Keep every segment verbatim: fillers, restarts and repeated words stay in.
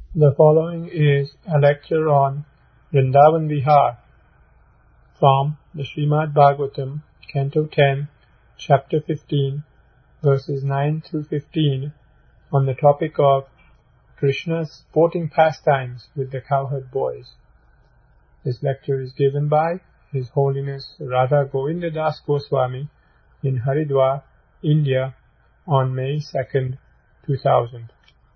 The following is a lecture on Vrindavan Vihar from the Srimad Bhagavatam, Canto ten, Chapter fifteen, verses nine through fifteen, on the topic of Krishna's sporting pastimes with the cowherd boys. This lecture is given by His Holiness Radha Govinda Das Goswami in Haridwar, India, on May second, two thousand.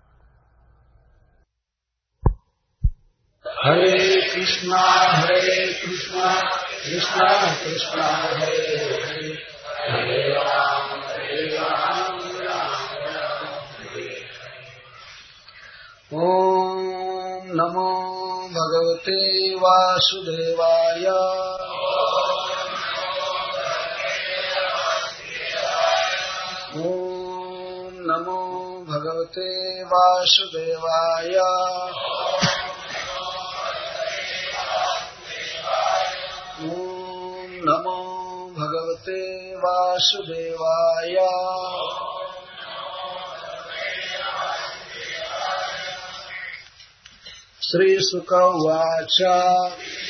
Hare Krishna, Hare Krishna, Krishna Krishna, Hare Hare, Hare Ram, Hare Ram, Ram Ram, Hare Hare. Om Namo Bhagavate Vasudevaya. Om Namo Bhagavate Vasudevaya. Namo Bhagavate Vasudevaya. Shri Sukha Vacha.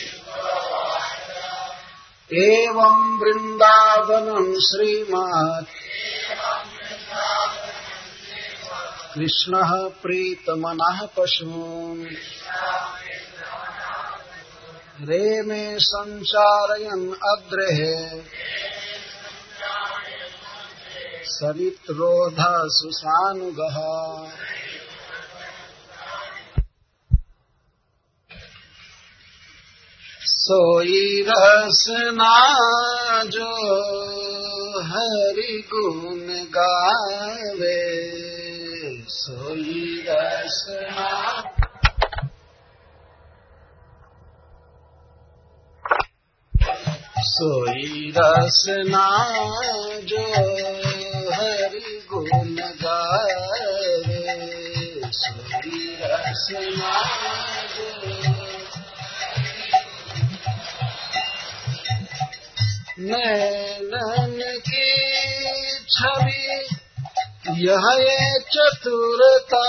Evam Vrindavanam Srimat Krishna Pritamanah Pashun Reme Sancharayan Adrehe Savitrodha Susanugaha. Soi rasna jo Hari gun gaave, Soi rasna सोई रसना जो हरि गुण गावे, सोई रसना जो नैनन की छवि यह ये चतुरता,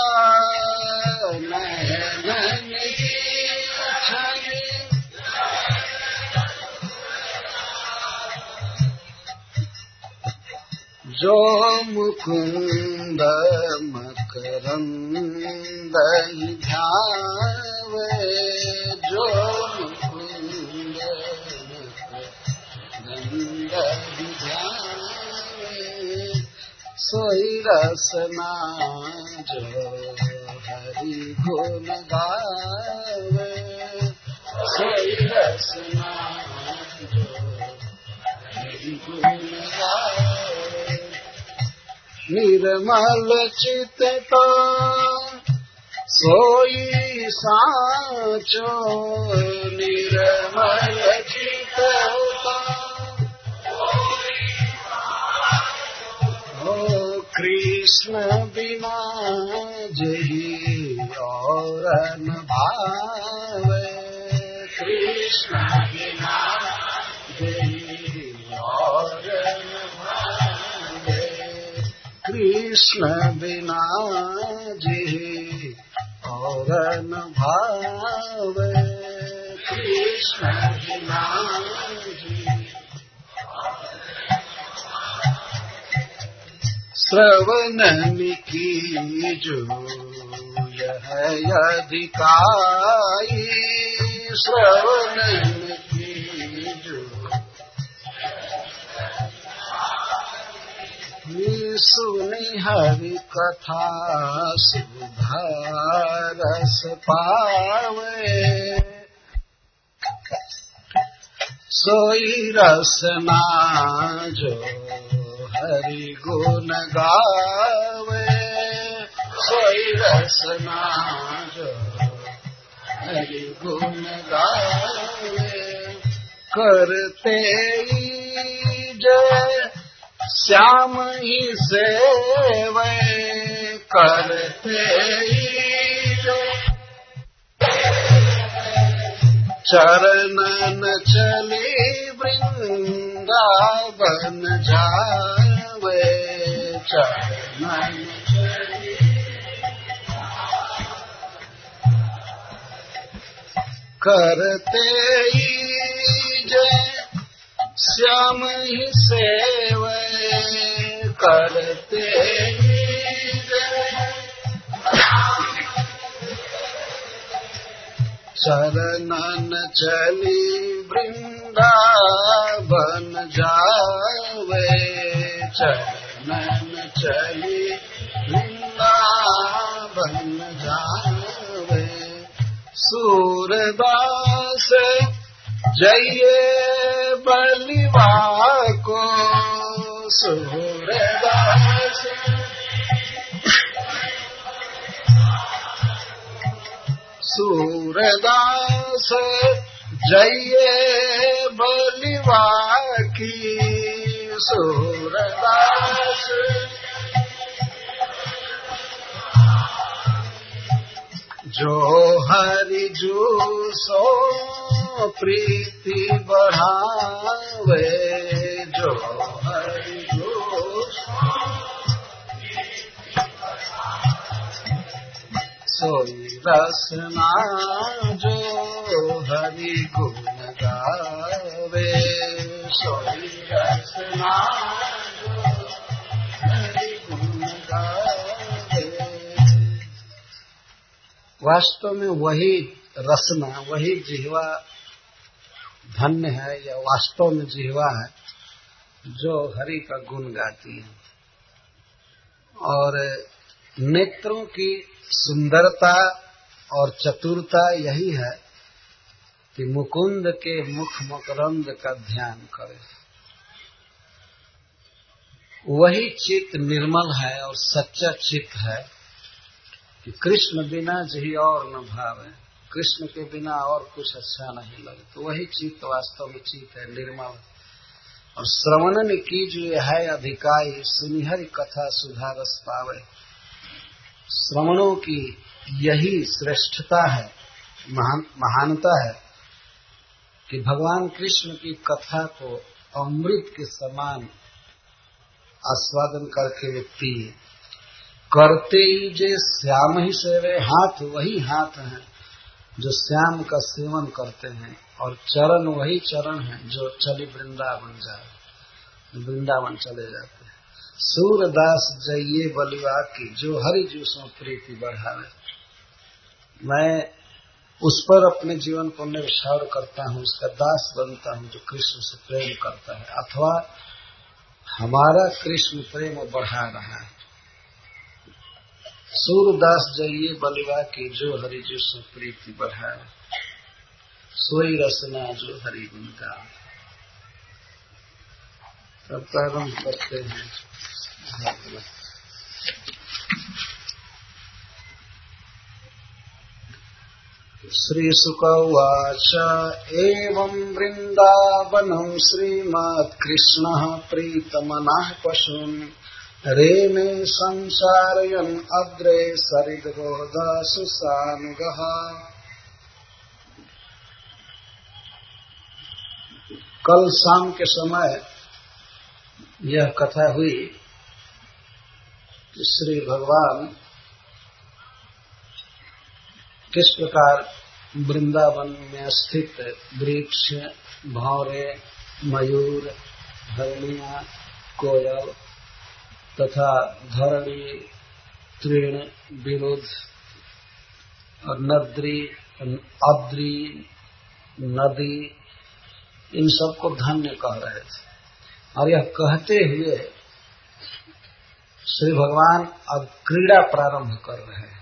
नैनन की छवि जो मुकुंद मकरंद ध्यावे, जो मुकुंद मकरंद ध्यावे, सोई रसना जो हरि गुण गावे, सोई रसना जो हरि गुण गावे। निर्मल चित तो सोई साचो, निर्मल चित तो ओ कृष्ण बिना जही और न भावे, कृष्ण बिना जही और न भावे, कृष्ण बिना जी और न भावे, कृष्ण बिना जी। श्रवण की जो यह अधिकाई, श्रवण की जो सुनि हरि कथा सुधा रस पावे, सोई रसना जो हरि गुण गावे, सोई रसना जो हरि गुण गावे। करते जय श्याम ही सेवे, करते चरणन चली वृंदावन जावे, चरणन चली करते ही जय श्याम ही सेवे करते ही जय चरणन चली वृंदावन जावे चरणन चली वृंदावन जावे सूरदास जइए बलिवा को सूरदास सूरदास जइए बलिवा की सूरदास जो हरि जू सो प्रीति बढ़ावे जो हरि जू सोई रसना जो हरि गुण गावे सोई रसना जो हरि गुण गावे। वास्तव में वही रसना वही जिह्वा धन्य है या वास्तव में जिह्वा है जो हरि का गुण गाती है। और नेत्रों की सुंदरता और चतुरता यही है कि मुकुंद के मुख मकरंद का ध्यान करे। वही चित्त निर्मल है और सच्चा चित्त है कि कृष्ण बिना जही और न भावे, कृष्ण के बिना और कुछ अच्छा नहीं लगे। तो वही चित्त वास्तव में चित्त है निर्मल। और श्रवणन की जो है अधिकाई सुनिहरि कथा सुधारस पावे। श्रवणों की यही श्रेष्ठता है, महान, महानता है कि भगवान कृष्ण की कथा को अमृत के समान आस्वादन करके व्यक्ति करते ही जे श्याम ही सेवे। हाथ वही हाथ हैं जो श्याम का सेवन करते हैं और चरण वही चरण हैं जो चली वृंदावन जाए वृंदावन चले जाते हैं। सूरदास जइए बलिवा की जो हरि जू सो प्रीति बढ़ावे। मैं उस पर अपने जीवन को निर्भर करता हूँ, उसका दास बनता हूँ जो कृष्ण से प्रेम करता है अथवा हमारा कृष्ण प्रेम बढ़ा रहा है। सूरदास जइए बलिवा की जो हरि जू सो प्रीति बढ़ावे सोई रसना जो हरि गुण गावे। तब प्रारंभ करते हैं। श्री शुक उवाच एवं वृंदावनं श्रीमत्कृष्णः प्रीतमनः पशून् रेमे संचारयन् अग्रे सरिद्रोधसु सानुगः। कल शाम के समय यह कथा हुई कि श्री भगवान किस प्रकार वृंदावन में स्थित वृक्ष, भौरे, मयूर, हरणिया, कोयल तथा धरणी, तृण, विरुद्ध और नद्री, अद्री, नदी इन सबको धन्य कह रहे थे। और यह कहते हुए श्री भगवान अब क्रीड़ा प्रारंभ कर रहे हैं।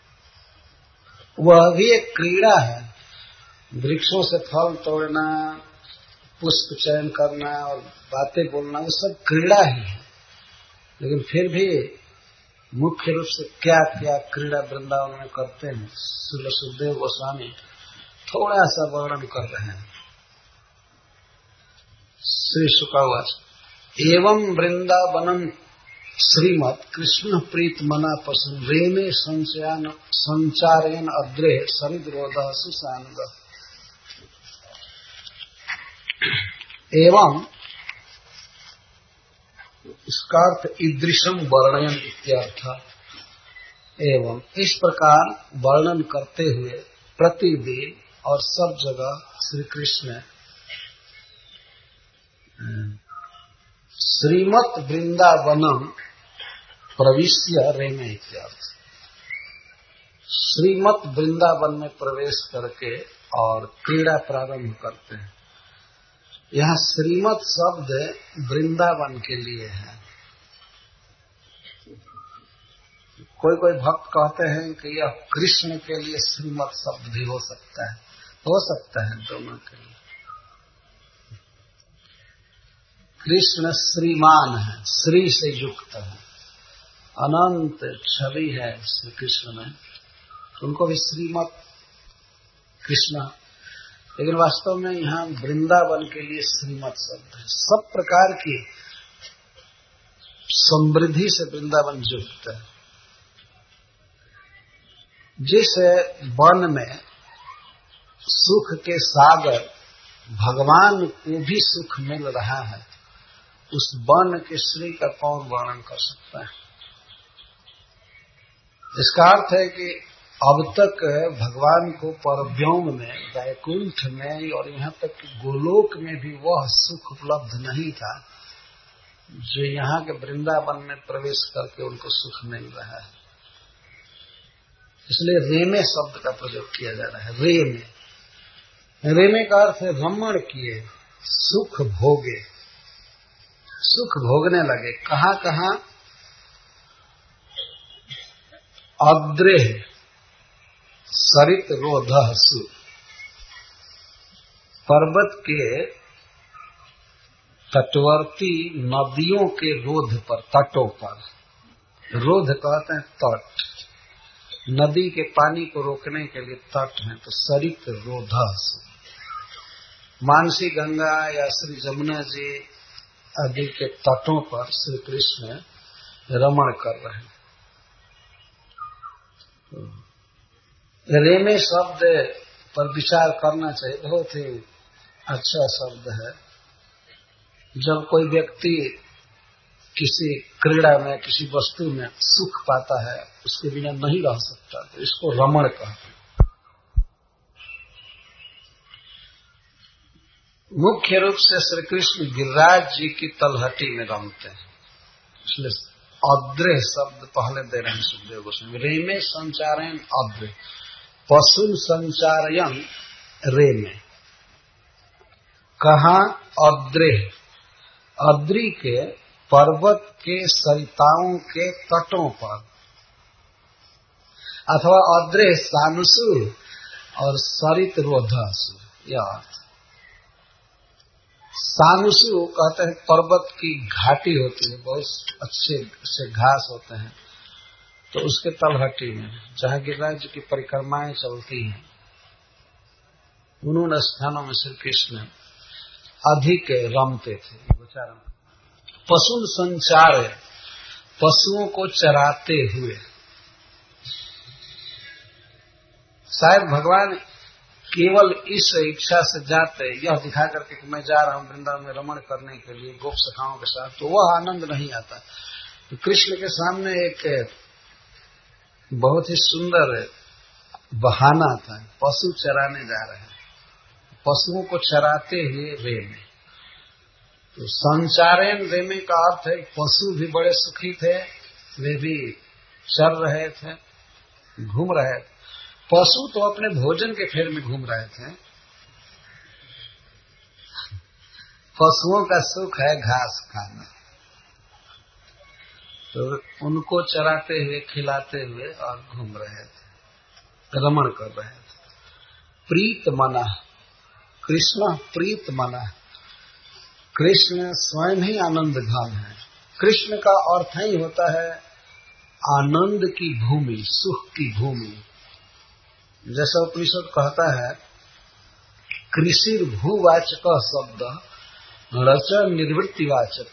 वह भी एक क्रीड़ा है। वृक्षों से फल तोड़ना, पुष्प चयन करना और बातें बोलना ये सब क्रीड़ा ही है। लेकिन फिर भी मुख्य रूप से क्या क्या क्रीड़ा वृंदावन में करते हैं श्री सुखदेव गोस्वामी थोड़ा सा वर्णन कर रहे हैं। श्री शुकावाच एवं वृंदावनम श्रीमत् कृष्ण प्रीत मना पशु रेमे संचयन संचारेन अद्रे सरिद्रोध सुसानग। एवं इसका अर्थ ईदृशम वर्णयन इत्यर्थ। एवं इस प्रकार वर्णन करते हुए प्रतिदिन और सब जगह श्री कृष्ण श्रीमत वृंदावनम प्रविश्य रेमे इत्यर्थ। श्रीमत वृंदावन में प्रवेश करके और क्रीड़ा प्रारंभ करते हैं। यहाँ श्रीमत शब्द वृंदावन के लिए है। कोई कोई भक्त कहते हैं कि यह कृष्ण के लिए श्रीमत शब्द भी हो सकता है, हो सकता है दोनों के लिए। कृष्ण श्रीमान है, श्री से युक्त है, अनंत छवि है श्री कृष्ण में, उनको भी श्रीमत कृष्ण। लेकिन वास्तव में यहाँ वृंदावन के लिए श्रीमत शब्द है। सब प्रकार की समृद्धि से वृंदावन युक्त है। जिस वन में सुख के सागर भगवान को भी सुख मिल रहा है, उस वन के श्री का कौन वर्णन कर सकता है। इसका अर्थ है कि अब तक भगवान को परव्योम में, वैकुंठ में और यहाँ तक कि गोलोक में भी वह सुख उपलब्ध नहीं था जो यहाँ के वृंदावन में प्रवेश करके उनको सुख मिल रहा है। इसलिए रेमे शब्द का प्रयोग किया जा रहा है। रेमे, रेमे का अर्थ है रमण किए, सुख भोगे, सुख भोगने लगे। कहाँ कहाँ? अद्रेह सरित रोधः सु, पर्वत के तटवर्ती नदियों के रोध पर, तटों पर। रोध कहते हैं तट, नदी के पानी को रोकने के लिए तट है, तो सरित रोधः सु। मानसी गंगा या श्री जमुना जी आदि के तटों पर श्री कृष्ण रमण कर रहे हैं। रेमे शब्द पर विचार करना चाहिए, बहुत ही अच्छा शब्द है। जब कोई व्यक्ति किसी क्रीड़ा में, किसी वस्तु में सुख पाता है, उसके बिना नहीं रह सकता, तो इसको रमण कहते हैं। मुख्य रूप से श्री कृष्ण गिरिराज जी की तलहटी में रमते हैं, इसलिए अद्रे शब्द पहले दे रहे हैं सुखदेव गोस्वामी। रेमे संचारयन अद्रे, पशुन संचारयन रेमे। कहाँ? अद्रे, अद्री के पर्वत के सरिताओं के तटों पर, अथवा अद्रे सानुसु और सरित रोधसु। यह अर्थ। सानुसु कहते हैं पर्वत की घाटी होती है, बहुत अच्छे से घास होते हैं, तो उसके तलहटी में जहाँ गिरिराज जी की परिक्रमाएं चलती हैं, उन्होंने स्थानों में श्री कृष्ण अधिक रमते थे। पशु संचार, पशुओं को चराते हुए। शायद भगवान केवल इस इच्छा से जाते, यह दिखा करके कि मैं जा रहा हूं वृंदावन में रमण करने के लिए गोप सखाओं के साथ, तो वह आनंद नहीं आता। तो कृष्ण के सामने एक बहुत ही सुंदर बहाना था, पशु चराने जा रहे हैं, पशुओं को चराते हुए रेमे। तो संचारेन रेमे का अर्थ है पशु भी बड़े सुखी थे, वे भी चर रहे थे, घूम रहे थे। पशु तो अपने भोजन के फेर में घूम रहे थे। पशुओं का सुख है घास खाना, तो उनको चराते हुए, खिलाते हुए और घूम रहे थे, रमण कर रहे थे। प्रीत मना, कृष्ण प्रीत मना, कृष्ण स्वयं ही आनंद घन है। कृष्ण का अर्थ ही होता है आनंद की भूमि, सुख की भूमि। जैसा उपनिषद कहता है, कृषि भूवाचक शब्द रच निर्वृत्तिवाचक।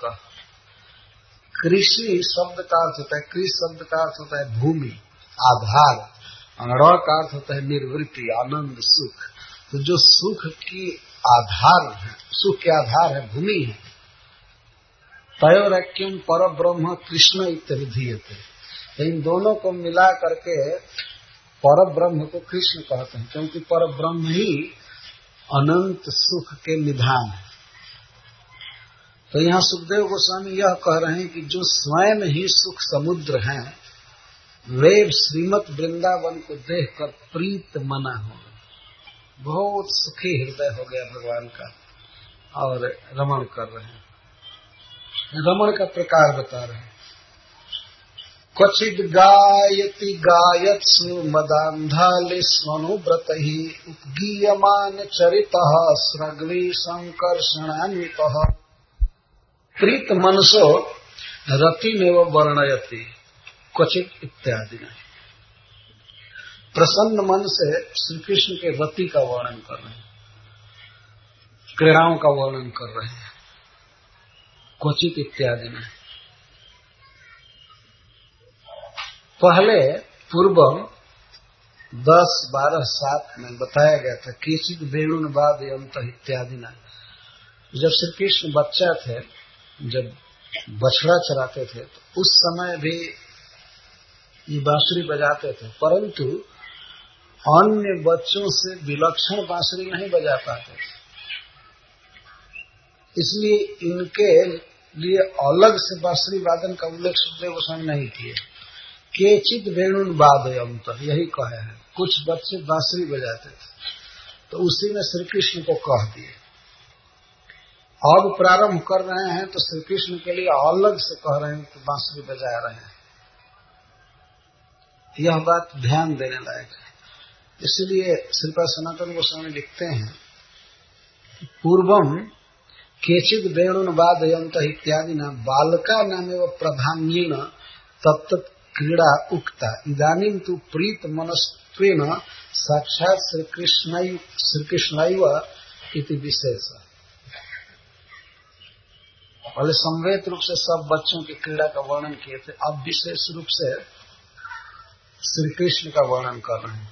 कृषि शब्द का अर्थ होता है, कृषि शब्द का अर्थ होता है भूमि, आधार, र का अर्थ होता है निर्वृत्ति, आनंद, सुख। तो जो सुख की आधार है, सुख के आधार है, भूमि है। तयोरैक्यम पर ब्रह्म कृष्ण इत्यभिधीयते। इन दोनों को मिला करके पर ब्रह्म को कृष्ण कहते हैं, क्योंकि पर ब्रह्म ही अनंत सुख के निधान है। तो यहाँ सुखदेव गोस्वामी यह कह रहे हैं कि जो स्वयं ही सुख समुद्र हैं, वे श्रीमत वृंदावन को देखकर प्रीत मना हो गए, बहुत सुखी हृदय हो गया भगवान का, और रमण कर रहे हैं। रमण का प्रकार बता रहे हैं। क्वचिद गायति गायत्सु मदांधाले स्वनुव्रतहि उपगीयमान चरितः स्रग्वी संकर्षणान्वितः प्रीत मनसो रतिमेव वर्णयति क्वचित इत्यादि। प्रसन्न मन से श्री कृष्ण के रति का वर्णन कर रहे हैं, क्रीड़ाओं का वर्णन कर रहे हैं, क्वचित इत्यादि में। पहले पूर्वम दस बारह सात में बताया गया था केचित वेणुन बाद यंत इत्यादि ना। जब श्री कृष्ण बच्चा थे, जब बछड़ा चराते थे, तो उस समय भी ये बांसुरी बजाते थे, परंतु अन्य बच्चों से विलक्षण बांसुरी नहीं बजा पाते थे। इसलिए इनके लिए अलग से बांसुरी वादन का उल्लेख सुखदेव गोस्वामी नहीं किए। केचित वेणुन वादयंत, यही कहे हैं, कुछ बच्चे बांसुरी बजाते थे, तो उसी में श्री कृष्ण को कह दिए। अब प्रारंभ कर रहे हैं तो श्री कृष्ण के लिए अलग से कह रहे हैं कि बांसुरी बजा रहे हैं। यह बात ध्यान देने लायक है। इसलिए श्रीपाद सनातन गोस्वामी लिखते हैं कि पूर्वम केचिद वेणुन वादयंत इत्यादि न बालका नामेव प्रधान्येन तत्त क्रीड़ा उक्ता इदानीं तु प्रीत मनस्त्वेन साक्षात श्री कृष्ण श्री कृष्णैव इति विशेष। पहले संवेद रूप से सब बच्चों की क्रीड़ा का वर्णन किए थे, अब विशेष रूप से श्री कृष्ण का वर्णन कर रहे हैं।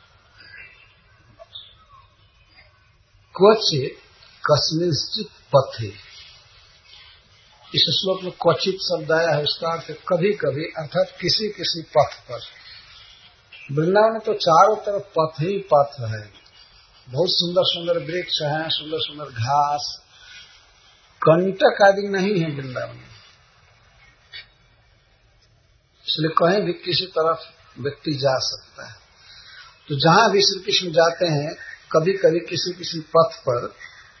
क्वचित कस्मिंश्चित पथे, इस श्लोक में क्वचित शब्द आया है, उसका अर्थ कभी कभी, अर्थात किसी किसी पथ पर। वृंदावन में तो चारों तरफ पथ ही पथ है, बहुत सुंदर सुंदर वृक्ष हैं, सुंदर सुंदर घास, कंटक आदि नहीं है वृंदावन में। इसलिए कहीं भी किसी तरफ व्यक्ति जा सकता है। तो जहां भी श्री कृष्ण जाते हैं, कभी कभी किसी किसी पथ पर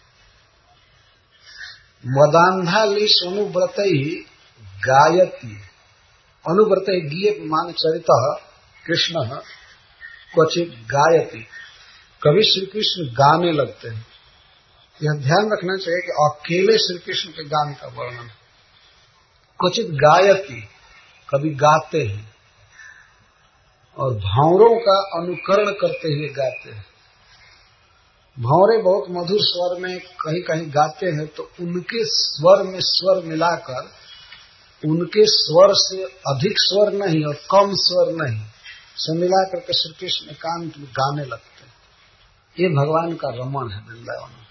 मदांधाली अनुव्रत गायती, अनुव्रत गीत मान चरित कृष्ण क्वचित गायती, कभी श्री कृष्ण गाने लगते हैं। यह ध्यान रखना चाहिए कि अकेले श्री कृष्ण के गान का वर्णन। क्वचित गायती, कभी गाते हैं, और भंवरों का अनुकरण करते हुए गाते हैं। भंवरे बहुत मधुर स्वर में कहीं कहीं गाते हैं, तो उनके स्वर में स्वर मिलाकर, उनके स्वर से अधिक स्वर नहीं और कम स्वर नहीं, सब मिलाकर के श्री कृष्ण एकांत में गाने लगते हैं। ये भगवान का रमण है वृंदावन में।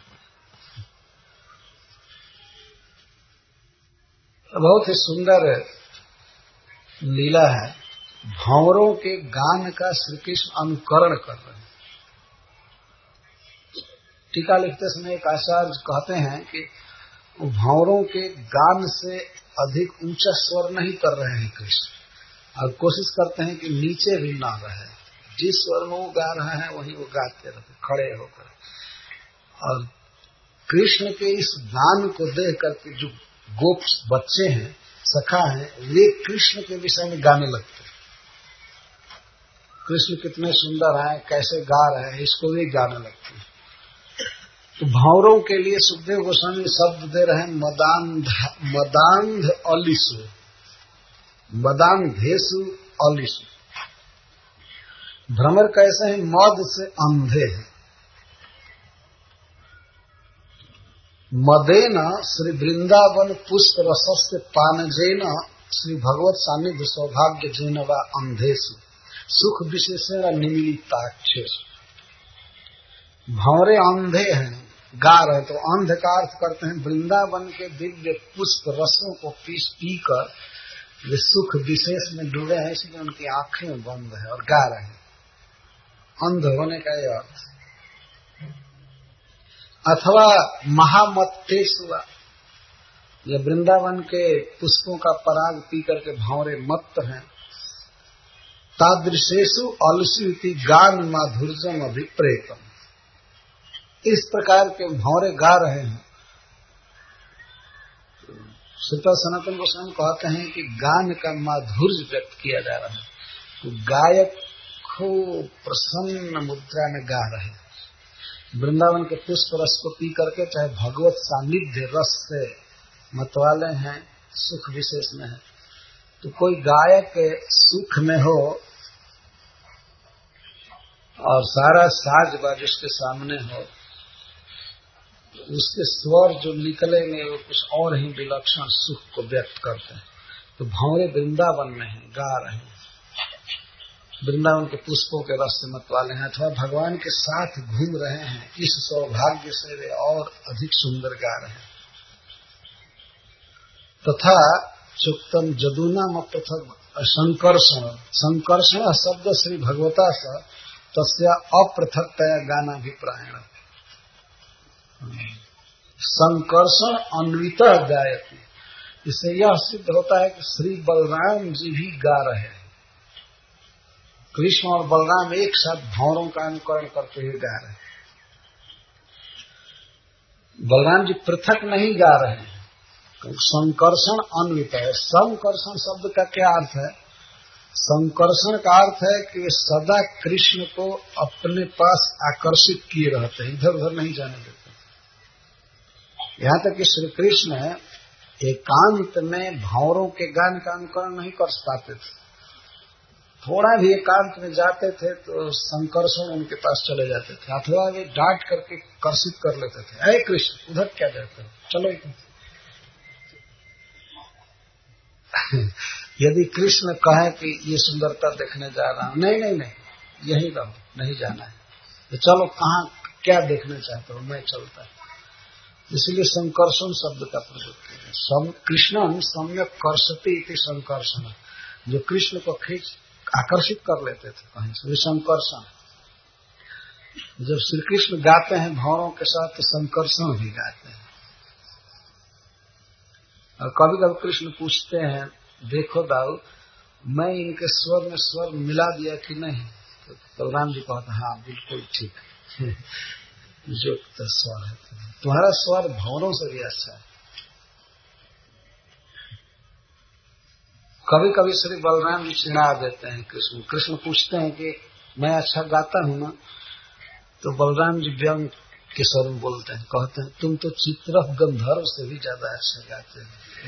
बहुत ही सुंदर लीला है। भंवरों के गान का श्री कृष्ण अनुकरण कर रहे हैं। टीका लिखते समय एक आचार्य कहते हैं कि भंवरों के गान से अधिक ऊंचा स्वर नहीं कर रहे हैं कृष्ण, और कोशिश करते हैं कि नीचे भी ना रहे, जिस स्वर में वो गा रहे हैं वहीं वो गाते रहते खड़े होकर। और कृष्ण के इस गान को देख करके जो गोप बच्चे हैं, सखा हैं, वे कृष्ण के विषय में गाने लगते हैं। कृष्ण कितने सुंदर हैं, कैसे गा रहे हैं, इसको भी गाने लगते हैं। तो भंवरों के लिए सुखदेव गोस्वामी शब्द दे रहे हैं मदांध मदांध अलिसु, मदांधेसु अलिसु। भ्रमर कैसे हैं? मद से अंधे हैं। मदेन श्री वृंदावन पुष्प रसस्य पानजेन श्री भगवत सानिध्य सौभाग्य जेन वा अंधेसु सुख विशेषण निमिलिताक्षेसु। भंवरे अंधे हैं, गा रहे, तो अंध का अर्थ करते हैं वृंदावन के दिव्य पुष्प रसों को पी पीकर वे सुख विशेष में डूबे हैं, इसलिए उनकी आंखें बंद है और गा रहे हैं। अंध होने का यह अर्थ। अथवा महामत्तेश हुआ, ये वृंदावन के पुष्पों का पराग पी करके भंवरे मत्त हैं। तादृशेषु अलसी गान माधुर्यम अभिप्रेतम, इस प्रकार के भंवरे गा रहे हैं। श्रीपाद सनातन गोस्वामी कहते हैं कि गान का माधुर्य व्यक्त किया जा रहा है, तो गायक खूब प्रसन्न मुद्रा में गा रहे हैं। वृंदावन के पुष्प रस को पी करके, चाहे भगवत सानिध्य रस से मतवाले हैं, सुख विशेष में है, तो कोई गायक सुख में हो और सारा साज बाज उसके सामने हो, उसके स्वर जो निकलेंगे वो कुछ और ही विलक्षण सुख को व्यक्त करते हैं। तो भंवरे वृंदावन में हैं, गा रहे हैं, वृंदावन के पुष्पों के रस से मतवाले हैं, अथवा भगवान के साथ घूम रहे हैं। इस सौभाग्य से वे और अधिक सुंदर गा रहे हैं। तथा चुक्तम जदूनाम पृथक संकर्षण, संकर्षण शब्द श्री भगवता स तस्या अपृथकतया गानाभिप्रायण, संकर्षण अन्वित गायति। इससे यह सिद्ध होता है कि श्री बलराम जी भी गा रहे हैं। कृष्ण और बलराम एक साथ भंवरों का अनुकरण करते हुए गा रहे हैं। बलराम जी पृथक नहीं गा रहे हैं, संकर्षण अन्वित है। संकर्षण शब्द का क्या अर्थ है? संकर्षण का अर्थ है कि वे सदा कृष्ण को अपने पास आकर्षित किए रहते हैं, इधर उधर नहीं जाने देते। यहाँ तक कि श्री कृष्ण एकांत में भंवरों के गान का अनुकरण नहीं कर पाते थे। थोड़ा भी एकांत में जाते थे तो संकर्षण उनके पास चले जाते थे, अथवा वे डांट करके कर्षित कर लेते थे, अरे कृष्ण उधर क्या जाते हो, चलो। यदि कृष्ण कहे कि ये सुंदरता देखने जा रहा हूं, नहीं नहीं नहीं यही रहो, नहीं जाना है, तो चलो कहाँ क्या देखने चाहते हो, मैं चलता है। इसलिए संकर्षण शब्द का प्रयोग किया। कृष्ण सम्यक कर्षति इति संकर्षण, जो कृष्ण को खींच आकर्षित कर लेते थे कहीं से, संकर्षण। जब श्री कृष्ण गाते हैं भंवरों के साथ तो संकर्षण भी गाते हैं। और कभी कभी कृष्ण पूछते हैं, देखो दाऊ मैं इनके स्वर में स्वर मिला दिया कि नहीं, तो बलराम जी कहते हाँ बिल्कुल ठीक है, जो स्वर है तुम्हारा स्वर भंवरों से भी अच्छा है। कभी कभी श्री बलराम जी चिढ़ा देते हैं कृष्ण। कृष्ण पूछते हैं कि मैं अच्छा गाता हूं ना, तो बलराम जी व्यंग के स्वर में बोलते हैं, कहते हैं तुम तो चित्रफ गंधर्व से भी ज्यादा अच्छा गाते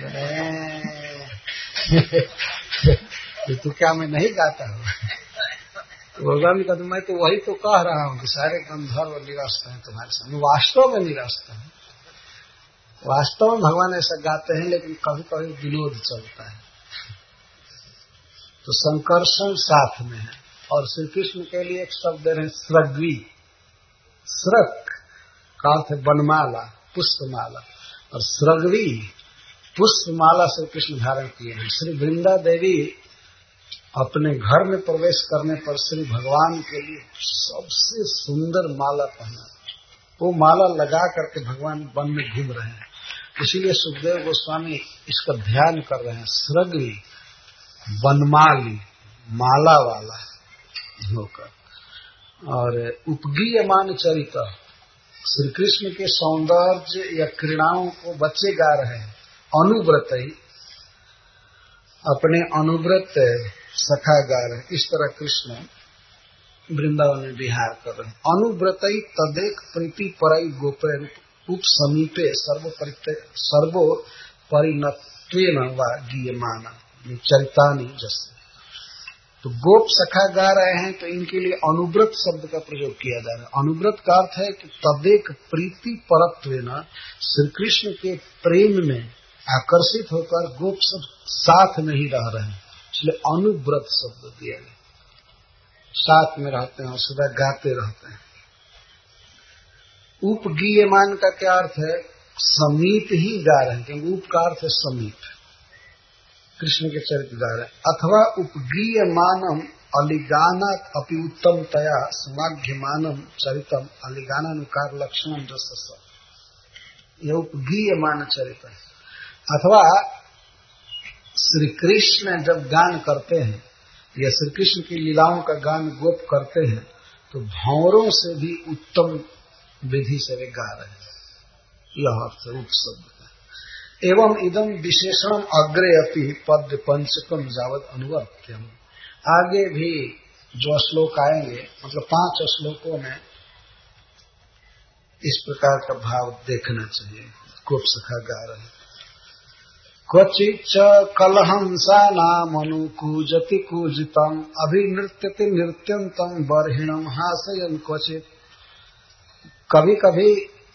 हो। तो क्या मैं नहीं गाता हूँ? तो बलराम जी कहते मैं तो वही तो कह रहा हूँ कि सारे गंधर्व निरस्त हैं तुम्हारे सामने। वास्तव में निरस्त है, वास्तव में भगवान ऐसा गाते हैं, लेकिन कभी कभी विनोद चलता है। तो संकर्षण साथ में है। और श्री कृष्ण के लिए एक शब्द है स्रग्वी। स्रक का अर्थ है वनमाला, पुष्पमाला, और स्रग्वी पुष्पमाला श्री कृष्ण धारण किए हैं। श्री वृंदा देवी अपने घर में प्रवेश करने पर श्री भगवान के लिए सबसे सुंदर माला पहना, वो माला लगा करके भगवान वन में घूम रहे हैं। इसीलिए सुखदेव गोस्वामी इसका ध्यान कर रहे हैं, स्रग्वी वनमाली, माला वाला होकर। और उपगीयमान चरित्र, श्री कृष्ण के सौंदर्य या क्रीड़ाओं को बच्चे गा रहे हैं। अनुव्रत ही अपने अनुव्रत सखा गा रहे हैं। इस तरह कृष्ण वृंदावन में विहार कर रहे हैं। अनुव्रत ही तदेक प्रीति परई गोपे उप समीपे सर्वो सर्वो परिणत्वेन वा गीयमाना चरितानी जैसे। तो गोप सखा गा रहे हैं, तो इनके लिए अनुव्रत शब्द का प्रयोग किया जा रहा है। अनुव्रत का अर्थ है कि तदेक प्रीति परत्वेन, श्री कृष्ण के प्रेम में आकर्षित होकर गोप सब साथ में ही रह रहे हैं, इसलिए अनुव्रत शब्द दिया गया। साथ में रहते हैं और सदा गाते रहते हैं। उपगीयमान का क्या अर्थ है? समीप ही गा रहे हैं, क्योंकि उप का अर्थ है समीप, कृष्ण के चरित्र गा रहे हैं। अथवा उपगीयमानम अलिगाना अपि उत्तम तया समाघ्यमानम चरितम अलिगानानुकार लक्षणम रस यह उपगीयमान चरित है। अथवा श्री कृष्ण जब गान करते हैं या श्री कृष्ण की लीलाओं का गान गोप करते हैं तो भंवरों से भी उत्तम विधि से वे गा रहे हैं, यह अर्थ उत्सव का। एवं इदम विशेषणम अग्रे अपि पद्य पंचकम जावत अनुवर्त्यम, आगे भी जो श्लोक आएंगे मतलब पांच श्लोकों में इस प्रकार का भाव देखना चाहिए। गोप सखा गा रहे हैं। क्वचिच्च कलहंसानामनुकूजति कूजितम् अभिनृत्यति नृत्यन्तम् बर्हिणम् हासयन् क्वचित्। कभी कभी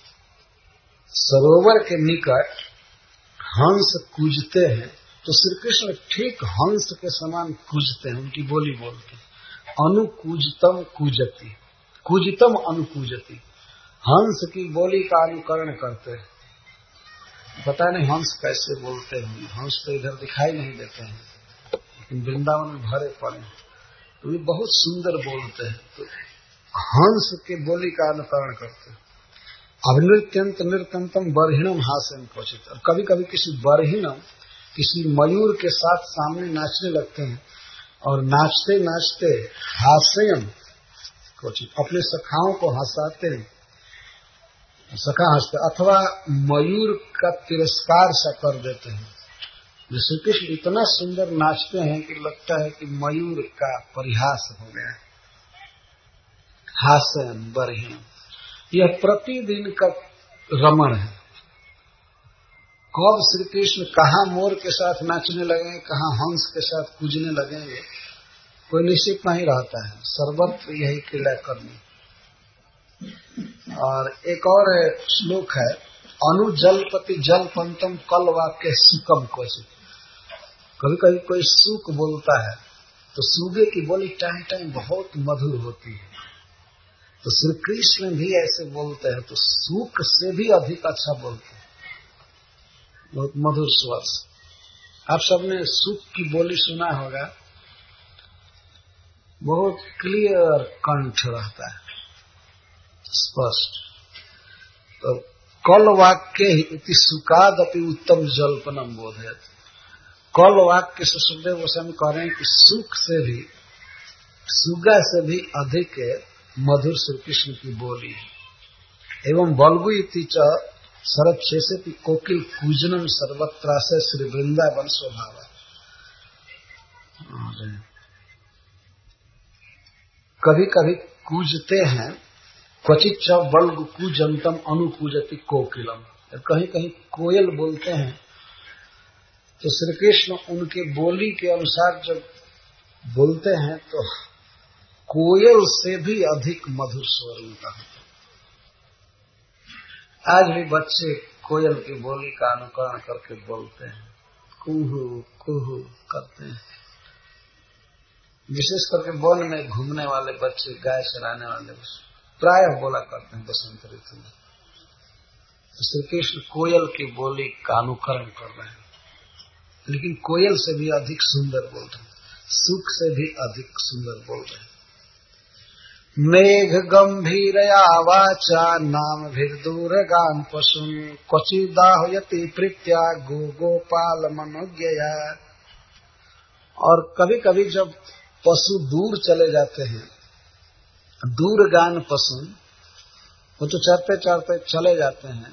सरोवर के निकट हंस कूजते हैं तो श्री कृष्ण ठीक हंस के समान कूजते हैं, उनकी बोली बोलते हैं। अनुकूजतम कूजति, कूजितम अनुकूजति, हंस की बोली का अनुकरण करते हैं। पता नहीं हंस कैसे बोलते हैं, हंस तो इधर दिखाई नहीं देते हैं लेकिन वृंदावन में भरे पड़े हैं तो ये बहुत सुंदर बोलते हैं, तो हंस के बोली का अनुकरण करते हैं। अभिनृत्यंत नृत्यंतम बर्हिणम हास्यम क्वचित, और कभी कभी किसी बर्हिणम किसी मयूर के साथ सामने नाचने लगते हैं और नाचते नाचते हास्यम क्वचित अपने सखाओं को हंसाते हैं, सखा हंसते, अथवा मयूर का तिरस्कार सा कर देते हैं। श्री कृष्ण इतना सुंदर नाचते हैं कि लगता है कि मयूर का परिहास हो गया। हास्य बरहीन, यह प्रतिदिन का रमण है। कब श्री कृष्ण कहाँ मोर के साथ नाचने लगेंगे, कहाँ हंस के साथ कूदने लगेंगे, कोई निश्चित नहीं रहता है। सर्वत्र यही क्रीड़ा करनी। और एक और श्लोक है, अनुजलपति जलपंतम कल वाक्य सुकम क्वचित। कभी कभी कोई सूक बोलता है तो सूगे की बोली टाइम टाइम बहुत मधुर होती है, तो श्री कृष्ण भी ऐसे बोलते हैं तो सूक से भी अधिक अच्छा बोलते हैं, बहुत मधुर स्वर से। आप सबने सूक की बोली सुना होगा, बहुत क्लियर कंठ रहता है, स्पष्ट। तो कल वाक्य इति सुकाद अपि उत्तम जल्पनम बोधयति। कल वाक्य से सुखदेव गोस्वामी कह रहे हैं कि सुख से भी, सुगा से भी अधिक मधुर श्री कृष्ण की बोली है। एवं बल्गु इति च शरद शेषेति कोकिल पूजनम सर्वत्रासे श्री वृंदावन स्वभाव। कभी कभी कूजते हैं, क्वचित च बल्गु कूजंतम अनुकूजति कोकिलम, कहीं कहीं कोयल बोलते हैं तो श्री कृष्ण उनके बोली के अनुसार जब बोलते हैं तो कोयल से भी अधिक मधुर स्वर उनका होता है। आज भी बच्चे कोयल की बोली का अनुकरण करके बोलते हैं, कुहू कुहू करते हैं। विशेष करके वन में घूमने वाले बच्चे, गाय चराने वाले प्रायः बोला करते हैं बसंत ऋतु में। श्री कृष्ण कोयल की बोली का अनुकरण कर रहे हैं, लेकिन कोयल से भी अधिक सुंदर बोल रहे हैं, सुख से भी अधिक सुंदर बोल रहे हैं। मेघ गंभीरया वाचा नाम भीर्दूर गान पशुन क्वचिदाहयति प्रीत्या गो गोपाल मनोज्ञया। और कभी कभी जब पशु दूर चले जाते हैं, दूर गान पशु, वो तो चलते चलते चले जाते हैं।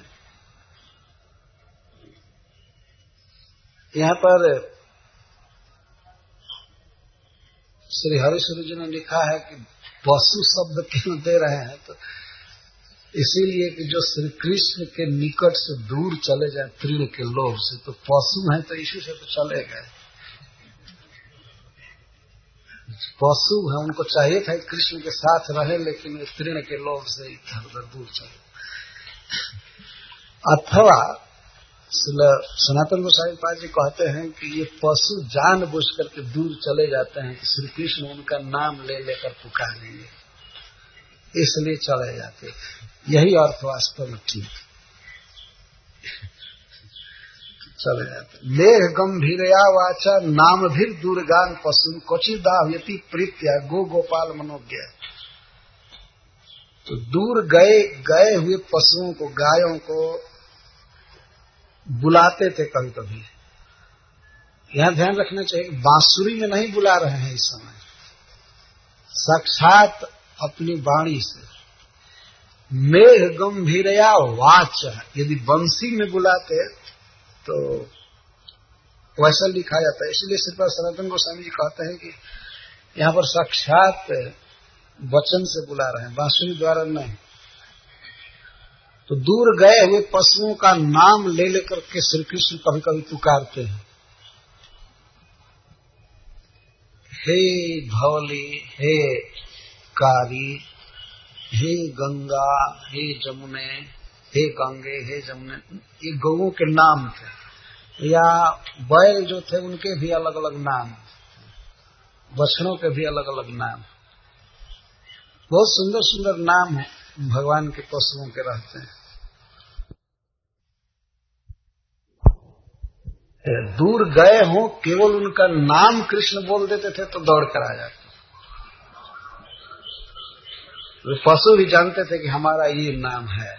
यहाँ पर श्री हरिश्वरी जी ने लिखा है कि पशु शब्द क्यों दे रहे हैं, तो इसीलिए कि जो श्री कृष्ण के निकट से दूर चले जाए तृण के लोभ से, तो पशु है तो इसी से तो चले गए। पशु है, उनको चाहिए था कृष्ण के साथ रहे, लेकिन वे तृण के लोभ से इधर उधर दूर चले। अथवा सनातन गोसाई पाद जी कहते हैं कि ये पशु जानबूझ करके दूर चले जाते हैं कि श्री कृष्ण उनका नाम ले लेकर पुकारेंगे, इसलिए चले जाते। यही अर्थ वास्तव में ठीक। चले जाते। लेह गंभीरया वाचा नाम भी दुर्गान पशु क्वचिदाह्यति प्रीत्या गो गोपाल मनोज्ञ। तो दूर गए गए हुए पशुओं को, गायों को बुलाते थे कभी कभी। यहां ध्यान रखना चाहिए कि बांसुरी में नहीं बुला रहे हैं इस समय, साक्षात अपनी वाणी से। मेघ गंभीरया वाच, यदि बंसी में बुलाते तो वैसा लिखा जाता है। इसलिए श्रीपाद सनातन गोस्वामी जी कहते हैं कि यहाँ पर साक्षात वचन से बुला रहे हैं, बांसुरी द्वारा नहीं। तो दूर गए हुए पशुओं का नाम ले लेकर के श्री कृष्ण कभी कभी पुकारते हैं, हे भवली, हे कारी, हे गंगा, हे जमुने, हे गंगे, हे जमुने, ये गौओं के नाम थे। या बैल जो थे उनके भी अलग अलग नाम, बछड़ों के भी अलग अलग नाम। बहुत सुंदर सुंदर नाम है भगवान के पशुओं के रहते हैं। दूर गए हों, केवल उनका नाम कृष्ण बोल देते थे तो दौड़ कर आ जाते। वे पशु भी जानते थे कि हमारा ये नाम है।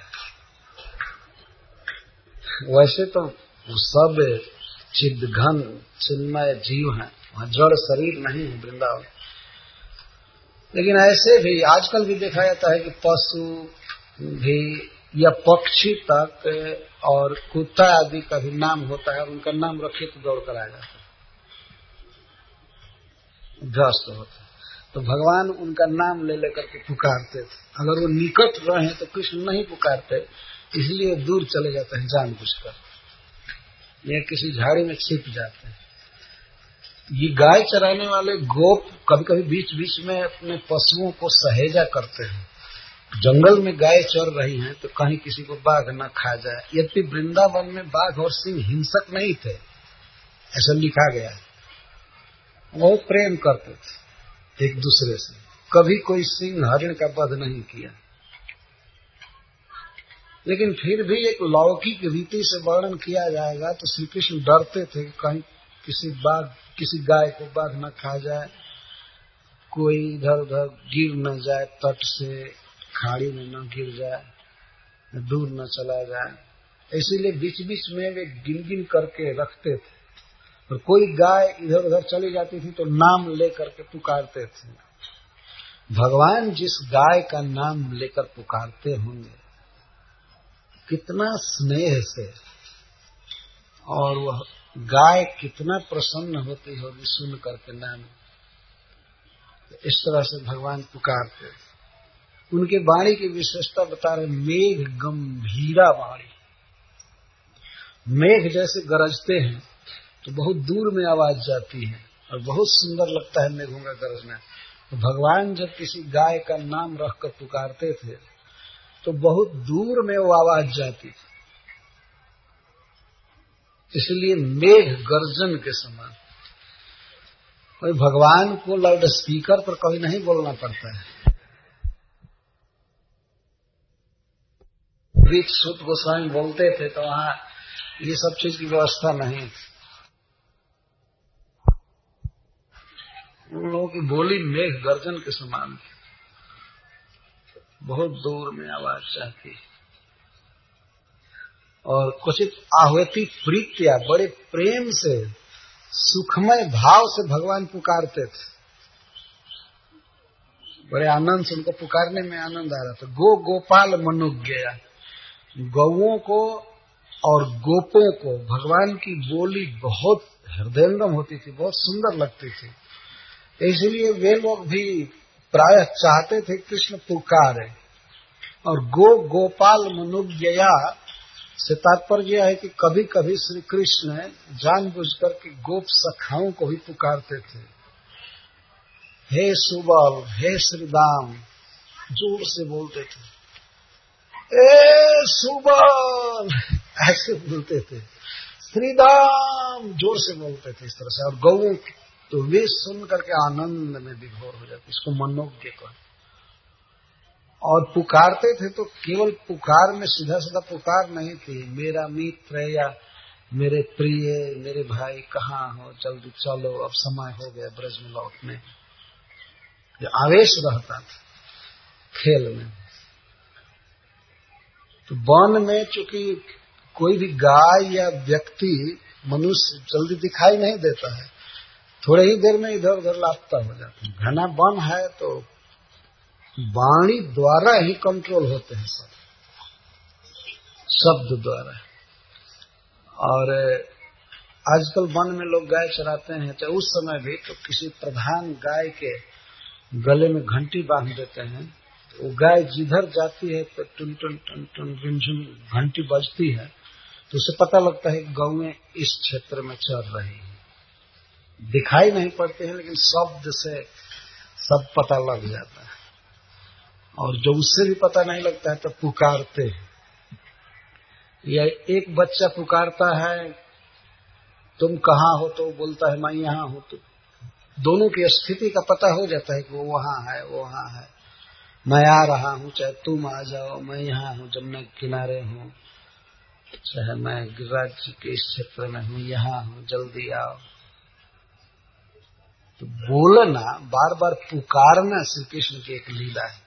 वैसे तो सब चिद्घन चिन्मय जीव हैं, वहां जड़ शरीर नहीं है वृंदावन। लेकिन ऐसे भी आजकल भी देखा जाता है कि पशु भी या पक्षी तक और कुत्ता आदि का भी नाम होता है, और उनका नाम रखे तो दौड़ कर आ जाता है, ध्वस्त होता है। तो भगवान उनका नाम ले लेकर के पुकारते थे। अगर वो निकट रहे तो कृष्ण नहीं पुकारते, इसलिए दूर चले जाते हैं जानबूझकर, या किसी झाड़ी में छिप जाते हैं। ये गाय चराने वाले गोप कभी कभी बीच बीच में अपने पशुओं को सहेजा करते हैं। जंगल में गाय चर रही हैं तो कहीं किसी को बाघ न खा जाए। यद्यपि वृंदावन में बाघ और सिंह हिंसक नहीं थे, ऐसा लिखा गया है। बहुत प्रेम करते थे एक दूसरे से, कभी कोई सिंह हरिण का वध नहीं किया। लेकिन फिर भी एक लौकिक रीति से वर्णन किया जाएगा तो श्री कृष्ण डरते थे कि कहीं किसी बाघ किसी गाय को बाघ न खा जाए, कोई इधर उधर गिर न जाए, तट से खाड़ी में न गिर जाए, दूर न चला जाए। इसीलिए बीच बीच में वे गिन गिन करके रखते थे। और कोई गाय इधर उधर चली जाती थी तो नाम लेकर के पुकारते थे। भगवान जिस गाय का नाम लेकर पुकारते होंगे, कितना स्नेह से, और वह गाय कितना प्रसन्न होती होगी सुन करके नाम। इस तरह से भगवान पुकारते थे। उनके वाणी की विशेषता बता रहे, मेघ गंभीरा वाणी। मेघ जैसे गरजते हैं तो बहुत दूर में आवाज जाती है और बहुत सुंदर लगता है मेघों का गरजना। तो भगवान जब किसी गाय का नाम रखकर पुकारते थे तो बहुत दूर में वो आवाज जाती थी, इसलिए मेघ गर्जन के समान। कोई भगवान को लाउड स्पीकर पर कभी नहीं बोलना पड़ता है। बीच सुत गोस्वामी बोलते थे तो वहां ये सब चीज की व्यवस्था नहीं थी। उन लोगों की बोली मेघ गर्जन के समान थी, बहुत दूर में आवाज जाती। और कुछ आहुति प्रीत्या, बड़े प्रेम से सुखमय भाव से भगवान पुकारते थे। बड़े आनंद से उनको पुकारने में आनंद आ रहा था। गो गोपाल मनुज्ञया, गौओं को और गोपों को भगवान की बोली बहुत हृदयंगम होती थी, बहुत सुंदर लगती थी। इसलिए वे लोग भी प्रायः चाहते थे कृष्ण पुकारे। और गो गोपाल मनुज्ञया से तात्पर्य है कि कभी कभी श्री कृष्ण जानबूझकर के गोप सखाओं को ही पुकारते थे। हे सुबल, हे श्रीदाम, जोर से बोलते थे। ए सुबल, ऐसे बोलते थे। श्रीदाम, जोर से बोलते थे इस तरह से। और गौओं तो वे सुन करके आनंद में विभोर हो जाते, इसको मनोज्ञ कहते। और पुकारते थे तो केवल पुकार में सीधा सीधा पुकार नहीं थी, मेरा मित्र या मेरे प्रिय, मेरे भाई कहाँ हो, जल्दी चलो, अब समय हो गया ब्रज में लौटने। ये आवेश रहता था खेल में। तो वन में चूंकि कोई भी गाय या व्यक्ति, मनुष्य जल्दी दिखाई नहीं देता है, थोड़े ही देर में इधर उधर लापता हो जाता है। घना वन है तो वाणी द्वारा ही कंट्रोल होते हैं सब, शब्द द्वारा। और आजकल वन में लोग गाय चराते हैं, चाहे उस समय भी, तो किसी प्रधान गाय के गले में घंटी बांध देते हैं। तो वो गाय जिधर जाती है तो टुन टुन टुन टुन रिमझिम घंटी बजती है, तो उसे पता लगता है कि गौएं इस क्षेत्र में चर रही है। दिखाई नहीं पड़ते हैं, लेकिन शब्द से सब पता लग जाता है। और जो उससे भी पता नहीं लगता है तो पुकारते हैं, या एक बच्चा पुकारता है तुम कहाँ हो, तो बोलता है मैं यहाँ हूँ। तो दोनों की स्थिति का पता हो जाता है कि वो वहाँ है, वो वहाँ है। मैं आ रहा हूँ, चाहे तुम आ जाओ, मैं यहाँ हूँ, जमुना के किनारे हूँ, चाहे मैं गिरिराज जी के इस क्षेत्र में हूँ, यहाँ हूँ, जल्दी आओ। तो बोलना, बार बार पुकारना श्री कृष्ण की एक लीला है।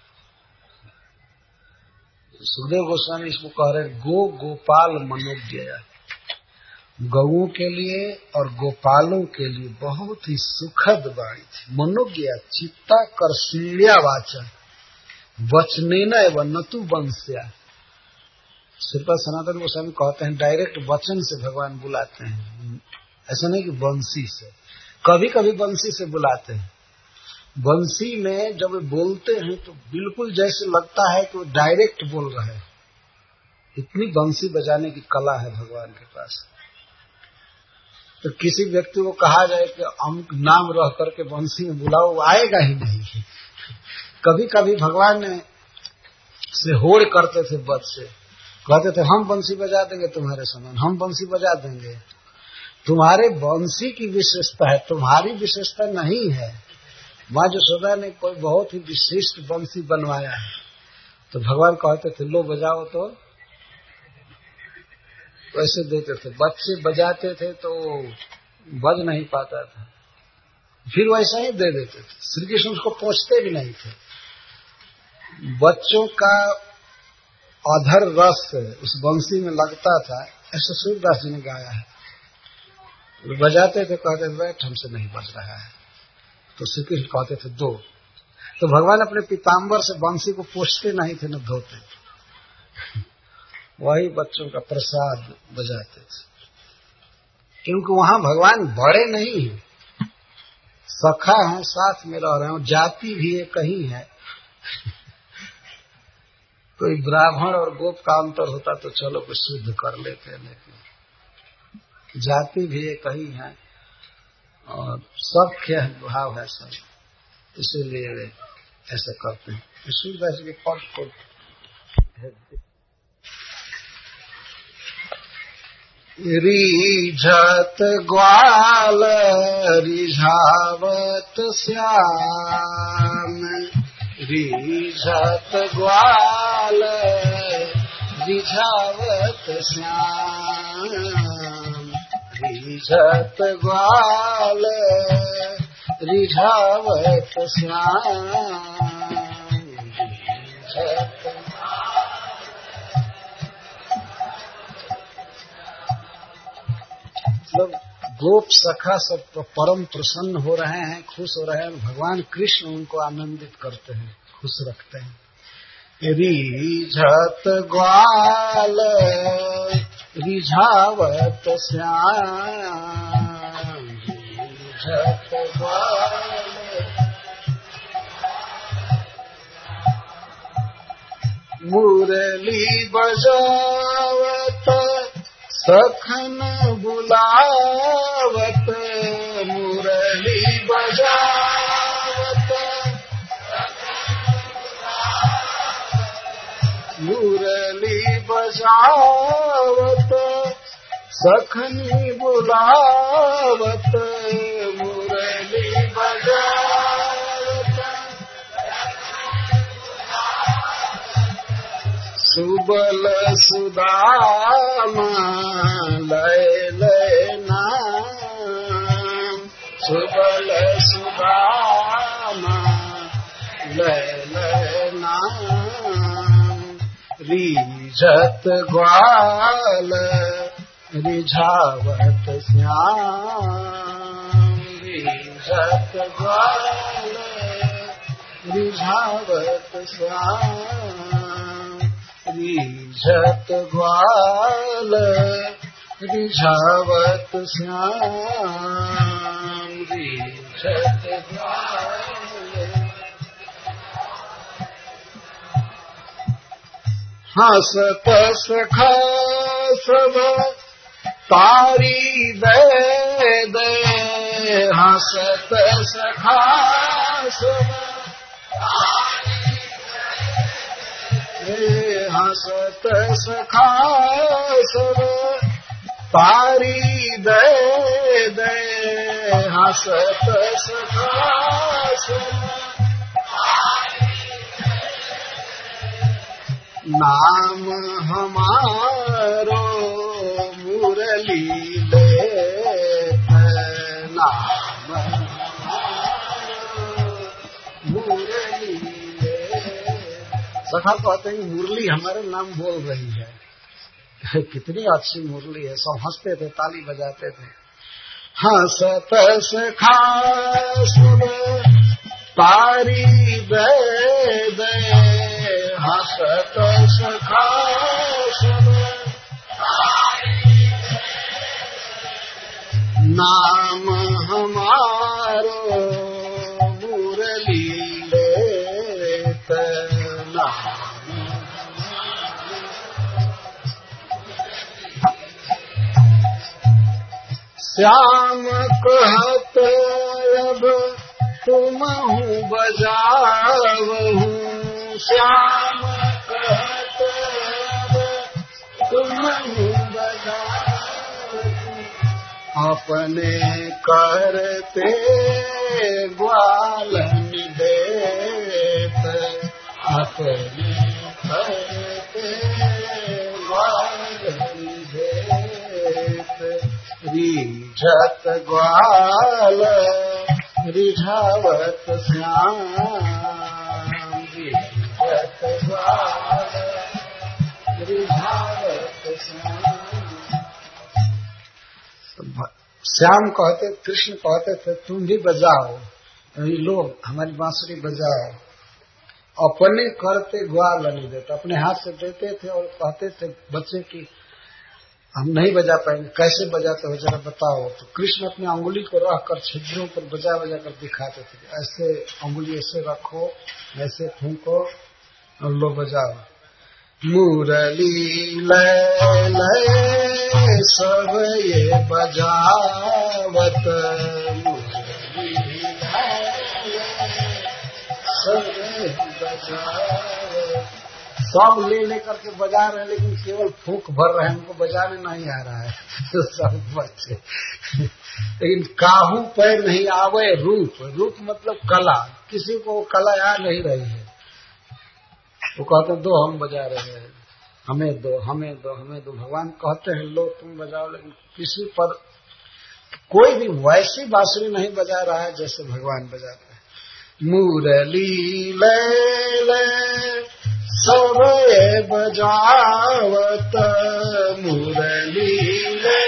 सुखदेव गोस्वामी इसको कह रहे गो गोपाल मनोज्ञया। गौओं के लिए और गोपालों के लिए बहुत ही सुखद वाणी थी। मनोज्ञया चित्ता कर्षण्या वाचा वचनेन एवं नतु वंश्या। श्रीपाद सनातन गोस्वामी कहते हैं डायरेक्ट वचन से भगवान बुलाते हैं, ऐसा नहीं कि बंसी से। कभी कभी बंसी से बुलाते हैं। बंसी में जब बोलते हैं तो बिल्कुल जैसे लगता है कि वो डायरेक्ट बोल रहे हैं। इतनी बंसी बजाने की कला है भगवान के पास। तो किसी व्यक्ति को कहा जाए कि अमुक नाम रह करके बंसी में बुलाओ, वो आएगा ही नहीं। कभी कभी भगवान ने से होड़ करते थे बद से, कहते थे हम बंसी बजा देंगे तुम्हारे समान, हम बंसी बजा देंगे। तुम्हारे बंसी की विशेषता है, तुम्हारी विशेषता नहीं है। माँ जसोदा ने कोई बहुत ही विशिष्ट बंसी बनवाया है, तो भगवान कहते थे लो बजाओ, तो वैसे देते थे। बच्चे बजाते थे तो बज नहीं पाता था, फिर वैसा ही दे देते थे। श्री कृष्ण उसको पूछते भी नहीं थे। बच्चों का अधर रस उस बंसी में लगता था, ऐसा सूरदास जी ने गाया है। बजाते थे, कहते थे बैठ, हमसे नहीं बज रहा है। तो श्री कृष्ण कहते थे दो। तो भगवान अपने पीताम्बर से बंसी को पोंछते नहीं थे, न धोते थे, वही बच्चों का प्रसाद बजाते थे। क्योंकि वहां भगवान बड़े नहीं हैं, सखा हैं, साथ में रह रहे हैं, जाति भी एक ही है। कोई ब्राह्मण और गोप का अंतर होता तो चलो कुछ शुद्ध कर लेते, लेकिन जाति भी एक ही है और सख्य भाव है सब, इसीलिए वे ऐसा करते हैं। सूरदास के पद को रिझत ग्वाल रिझावत श्याम, रिझत ग्वाल रिझावत श्याम, रिझत ग्वाल रिझावत श्याम, रिझत मतलब गोप सखा सब परम प्रसन्न हो रहे हैं, खुश हो रहे हैं। भगवान कृष्ण उनको आनंदित करते हैं, खुश रखते हैं। रिझत ग्वाल रिझावत श्याम, रिझत ग्वाल मुरली बजावत सखन बुलावत, मुरली बजावत मुरली बजावत सखनी बुलावत, मुरली बजावत सुबल सुदामा लय लय नाम, सुबल सुदामा लय लय नाम। रीझत ग्वाल रिझावत श्याम, रीझत ग्वाल रिझावत श्याम, रीझत ग्वाल रिझावत श्याम, रीझत ग्वाल। हंसत सखा सब तारी दे दे, हंसत सखा सब हंसत सखा सब तारी दे दे, हंसत सखा सब नाम हमारो मुरली लेत, नाम हमारो मुरली लेत। सखा कहते हैं मुरली हमारे नाम बोल रही है। कितनी अच्छी मुरली है। सब हंसते थे, ताली बजाते थे। हंसत सखा सुन तारी दे दे, हंसत सखा सुन नाम हमारो मुरली लेत, नाम। श्याम कहत अब तुमहु बजावहु, श्याम कहत अब तुमहु बजावहु। अपने करते ग्वालन देत, अपने करते ग्वालन देत। रीझत ग्वाल रिझावत श्याम, रीझत ग्वाल रिझावत श्याम। श्याम कहते, कृष्ण कहते थे तुम भी बजाओ, लोग हमारी बांसुरी बजाओ। अपने करते ग्वाल नहीं देते, अपने हाथ से देते थे और कहते थे बच्चे की हम नहीं बजा पाएंगे, कैसे बजाते हो जरा बताओ। तो कृष्ण अपनी अंगुली को रखकर छिद्रों पर बजा बजा कर दिखाते थे, ऐसे अंगुली ऐसे रखो, ऐसे फूंको और लो बजाओ। मुरली लय लय सब ये बजावत, मुरली लय सब ये बजावत। सब ले लेकर के बजा रहे हैं, लेकिन केवल फूंक भर रहे हैं, उनको बजाने नहीं आ रहा है। तो सब बच्चे लेकिन काहू पैर नहीं आवे रूप, रूप मतलब कला, किसी को कला आ नहीं रही है। वो कहते दो हम बजा रहे हैं, हमें दो हमें दो हमें दो। भगवान कहते हैं लो तुम बजाओ, लेकिन किसी पर कोई भी वैसी बांसुरी नहीं बजा रहा है जैसे भगवान बजाते हैं। मुरली ले ले सब बजावत, मुरली ले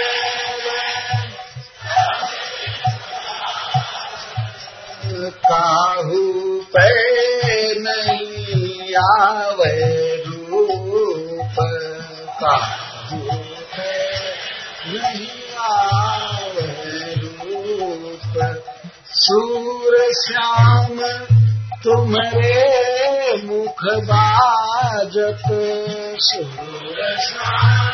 काहू पे नहीं आवे रूप, काहू पे नहीं आवे रूप। सूर श्याम तुम्हारे मुख बाजत, सूर श्याम।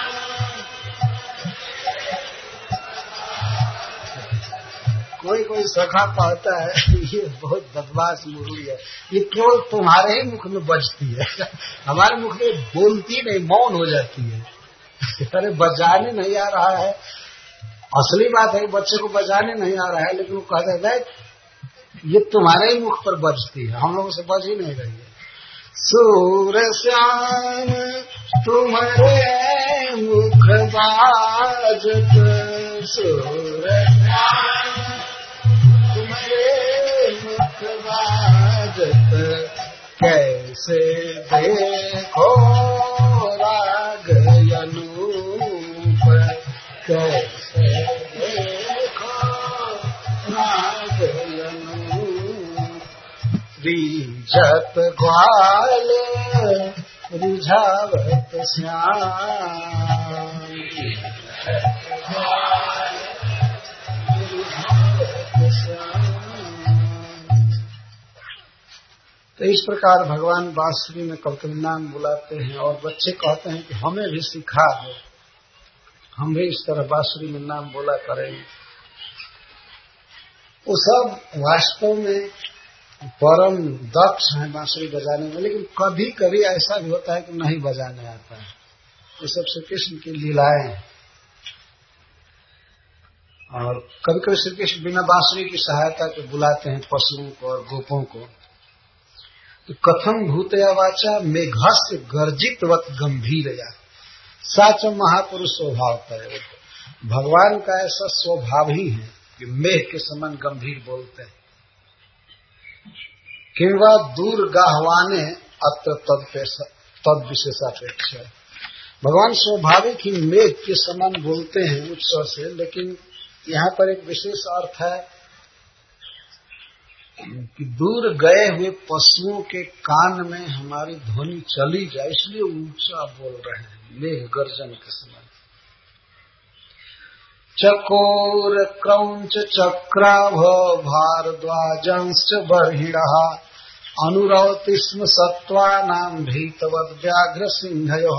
कोई कोई सखा कहता है ये बहुत बदमाश मुरली है, ये केवल तुम्हारे ही मुख में बजती है, हमारे मुख में बोलती नहीं, मौन हो जाती है। अरे बजाने नहीं आ रहा है, असली बात है बच्चे को बजाने नहीं आ रहा है, लेकिन वो कहता है ये तुम्हारे ही मुख पर बजती है, हम लोगों से बज ही नहीं रही है। सूर श्याम तुम्हारे मुख बाजत, सूर श्याम तुम्हारे मुख बाजत, कैसे देखो राग अनूप, कैसे देखो राग अनूप। रिझत ग्वाल रिझावत श्याम, तो इस प्रकार भगवान बांसुरी में कभी नाम बुलाते हैं और बच्चे कहते हैं कि हमें भी सिखा दो, हम भी इस तरह बांसुरी में नाम बोला करेंगे। वो सब वास्तव में परम दक्ष है बांसुरी बजाने में, लेकिन कभी कभी ऐसा भी होता है कि नहीं बजाने आता है। ये सब श्री कृष्ण की लीलाएं हैं। और कभी कभी श्री कृष्ण बिना बांसुरी की सहायता के बुलाते हैं पशुओं को और गोपों को। तो कथम भूतया वाचा मेघस्य गर्जितवत गंभीरया, साच महापुरुष स्वभाव है। भगवान का ऐसा स्वभाव ही है कि मेघ के समान गंभीर बोलते हैं। किंवा दूर गाहवाने अत्र तद विशेषापेक्षा, भगवान स्वाभाविक ही मेघ के समान बोलते हैं उच्च स्वर से, लेकिन यहाँ पर एक विशेष अर्थ है कि दूर गए हुए पशुओं के कान में हमारी ध्वनि चली जाए, इसलिए ऊंचा बोल रहे हैं मेघ गर्जन के समान। चकोर क्रौंच चक्राभ भारद्वाजंश्च बर्हिणः अनुरवति स्म सत्त्वानां भीतवद व्याघ्र सिंहयोः।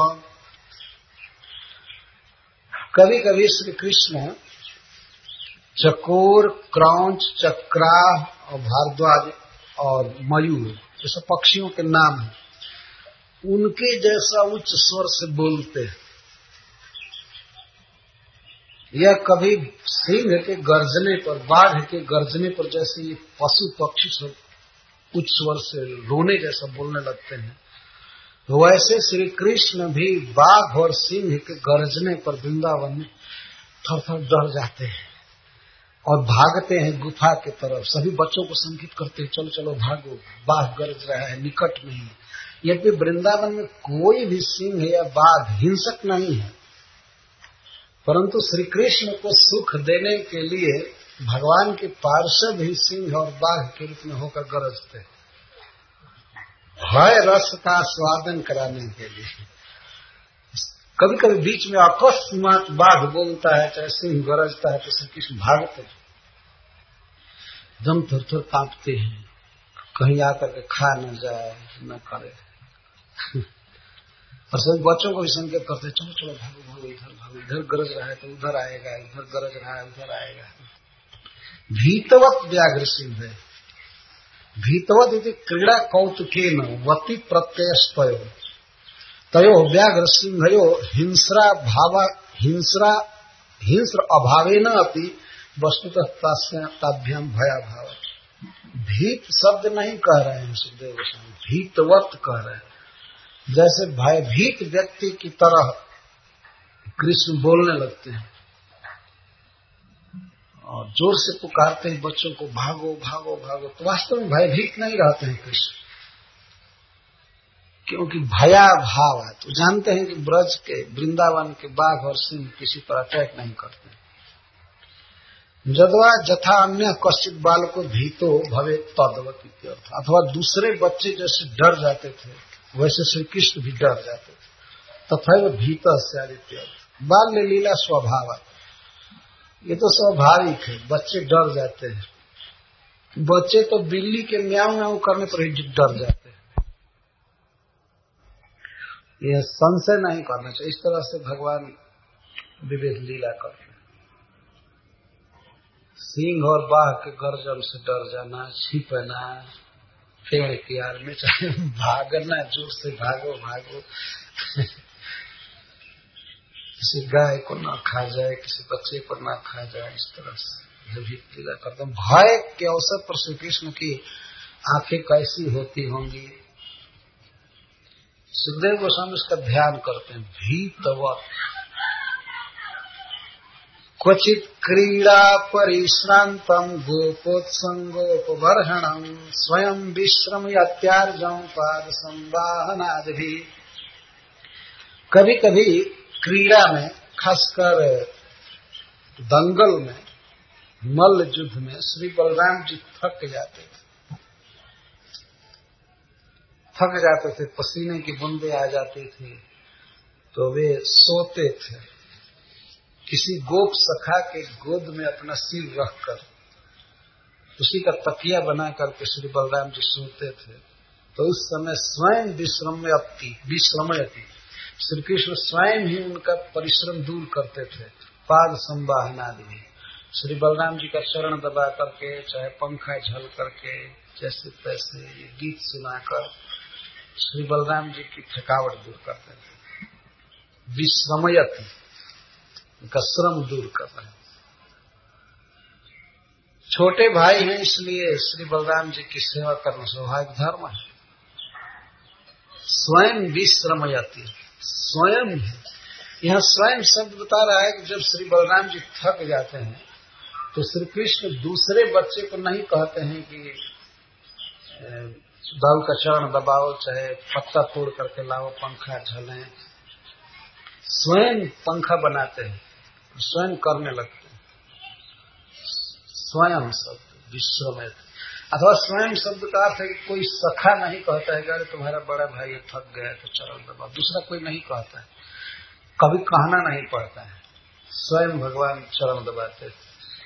कभी कभी श्री कृष्ण चकोर, क्रौंच, चक्राह और भारद्वाज और मयूर जैसे पक्षियों के नाम हैं, उनके जैसा उच्च स्वर से बोलते हैं। या कभी सिंह के गर्जने पर, बाघ के गर्जने पर जैसे ये पशु पक्षी सब उच्च स्वर से रोने जैसा बोलने लगते हैं, तो वैसे श्री कृष्ण भी बाघ और सिंह के गर्जने पर वृंदावन में थर थर डर जाते हैं और भागते हैं गुफा के तरफ। सभी बच्चों को संकेत करते हैं, चलो चलो भागो, बाघ गरज रहा है, निकट में ही। यद्यपि वृंदावन में कोई भी सिंह या बाघ हिंसक नहीं है, परंतु श्री कृष्ण को सुख देने के लिए भगवान के पार्षद ही सिंह और बाघ के रूप में होकर गरजते हैं, भय रस का स्वादन कराने के लिए। कभी कभी बीच में अकस्मात बाघ बोलता है, चाहे सिंह गरजता है, तो श्री कृष्ण भागते हैं, दम थर थर कांपते हैं, कहीं आकर के खा न जाए, न करे। और सभी बच्चों को भी संकेत करते हैं, चलो चलो भागो भागो, इधर भागो, इधर गरज रहा है तो उधर आएगा, इधर गरज रहा है उधर आएगा। भीतवत व्याघ्र सिंह है। भीतवत इति क्रीड़ा कौतुकेन वति प्रत्ययस्तयो तयो व्याघ्र सिंहयो हिंस्रा भावा हिंस्रा हिंस्र अभावेन अपि वस्तुतः ताभ्याम भया भाव। भीत शब्द नहीं कह रहे हैं सुखदेव गोस्वामी, भीतवत कह रहे हैं। जैसे भयभीत व्यक्ति की तरह कृष्ण बोलने लगते हैं और जोर से पुकारते हैं बच्चों को, भागो भागो भागो। तो वास्तव में भयभीत नहीं रहते हैं कृष्ण, क्योंकि भया भाव है। तो जानते हैं कि ब्रज के, वृंदावन के बाघ और सिंह किसी पर अटैक नहीं करते। जदवा जथा अन्य कश्चित बाल को भीतो भवे तदवत इत्यर्थ। अथवा दूसरे बच्चे जैसे डर जाते थे वैसे श्री कृष्ण भी डर जाते थे, तथा वह भीत इत्यर्थ। बाल्य लीला स्वभाव, ये तो स्वाभाविक है, बच्चे डर जाते हैं। बच्चे तो बिल्ली के म्याऊ म्याऊ करने पर ही डर जाते हैं। यह संशय नहीं करना चाहिए। इस तरह से भगवान विविध लीला करते हैं। सिंह और बाघ के गर्जन से डर जाना, छिपना, पेड़ की आड़ में चाहे भागना, जोर से भागो भागो, किसी गाय को ना खा जाए, किसी बच्चे को ना खा जाए, इस तरह से विविध लीला करते हैं। भय के अवसर पर श्री कृष्ण की आंखें कैसी होती होंगी, सुखदेव गोस्वामी उसका ध्यान करते हैं। भीतवत् क्वचित क्रीड़ा परिश्रांतम गोपोत्संगोपबर्हणम स्वयं विश्रम यत्यार्जम पाद संवाहनादि। कभी कभी क्रीड़ा में, खासकर दंगल में, मल्ल युद्ध में श्री बलराम जी थक जाते थे थक जाते थे पसीने की बूंदें आ जाती थी, तो वे सोते थे। किसी गोप सखा के गोद में अपना सिर रखकर उसी का तकिया बना करके श्री बलराम जी सोते थे। तो उस समय स्वयं विश्रमयति विश्रमयति श्री कृष्ण स्वयं ही उनका परिश्रम दूर करते थे। पाद संवाहनादि, श्री बलराम जी का चरण दबा करके, चाहे पंखा झल करके, जैसे तैसे ये गीत सुनाकर श्री बलराम जी की थकावट दूर करते थे। विश्रमयति, उनका श्रम दूर कर रहे हैं। छोटे भाई हैं, इसलिए श्री बलराम जी की सेवा करना स्वाभाविक धर्म है। स्वयं विश्रमयति, स्वयं है। यहाँ स्वयं शब्द बता रहा है कि जब श्री बलराम जी थक जाते हैं तो श्री कृष्ण दूसरे बच्चे को नहीं कहते हैं कि दाऊ का चरण दबाओ, चाहे पत्ता तोड़ करके लाओ, पंखा झलें। स्वयं पंखा बनाते हैं, स्वयं करने लगते हैं। स्वयं शब्द विश्रमयति, अथवा स्वयं शब्द का अर्थ है कि कोई सखा नहीं कहता है कि अरे तुम्हारा बड़ा भाई थक गया तो चरण दबाओ। दूसरा कोई नहीं कहता है, कभी कहना नहीं पड़ता है, स्वयं भगवान चरण दबाते थे।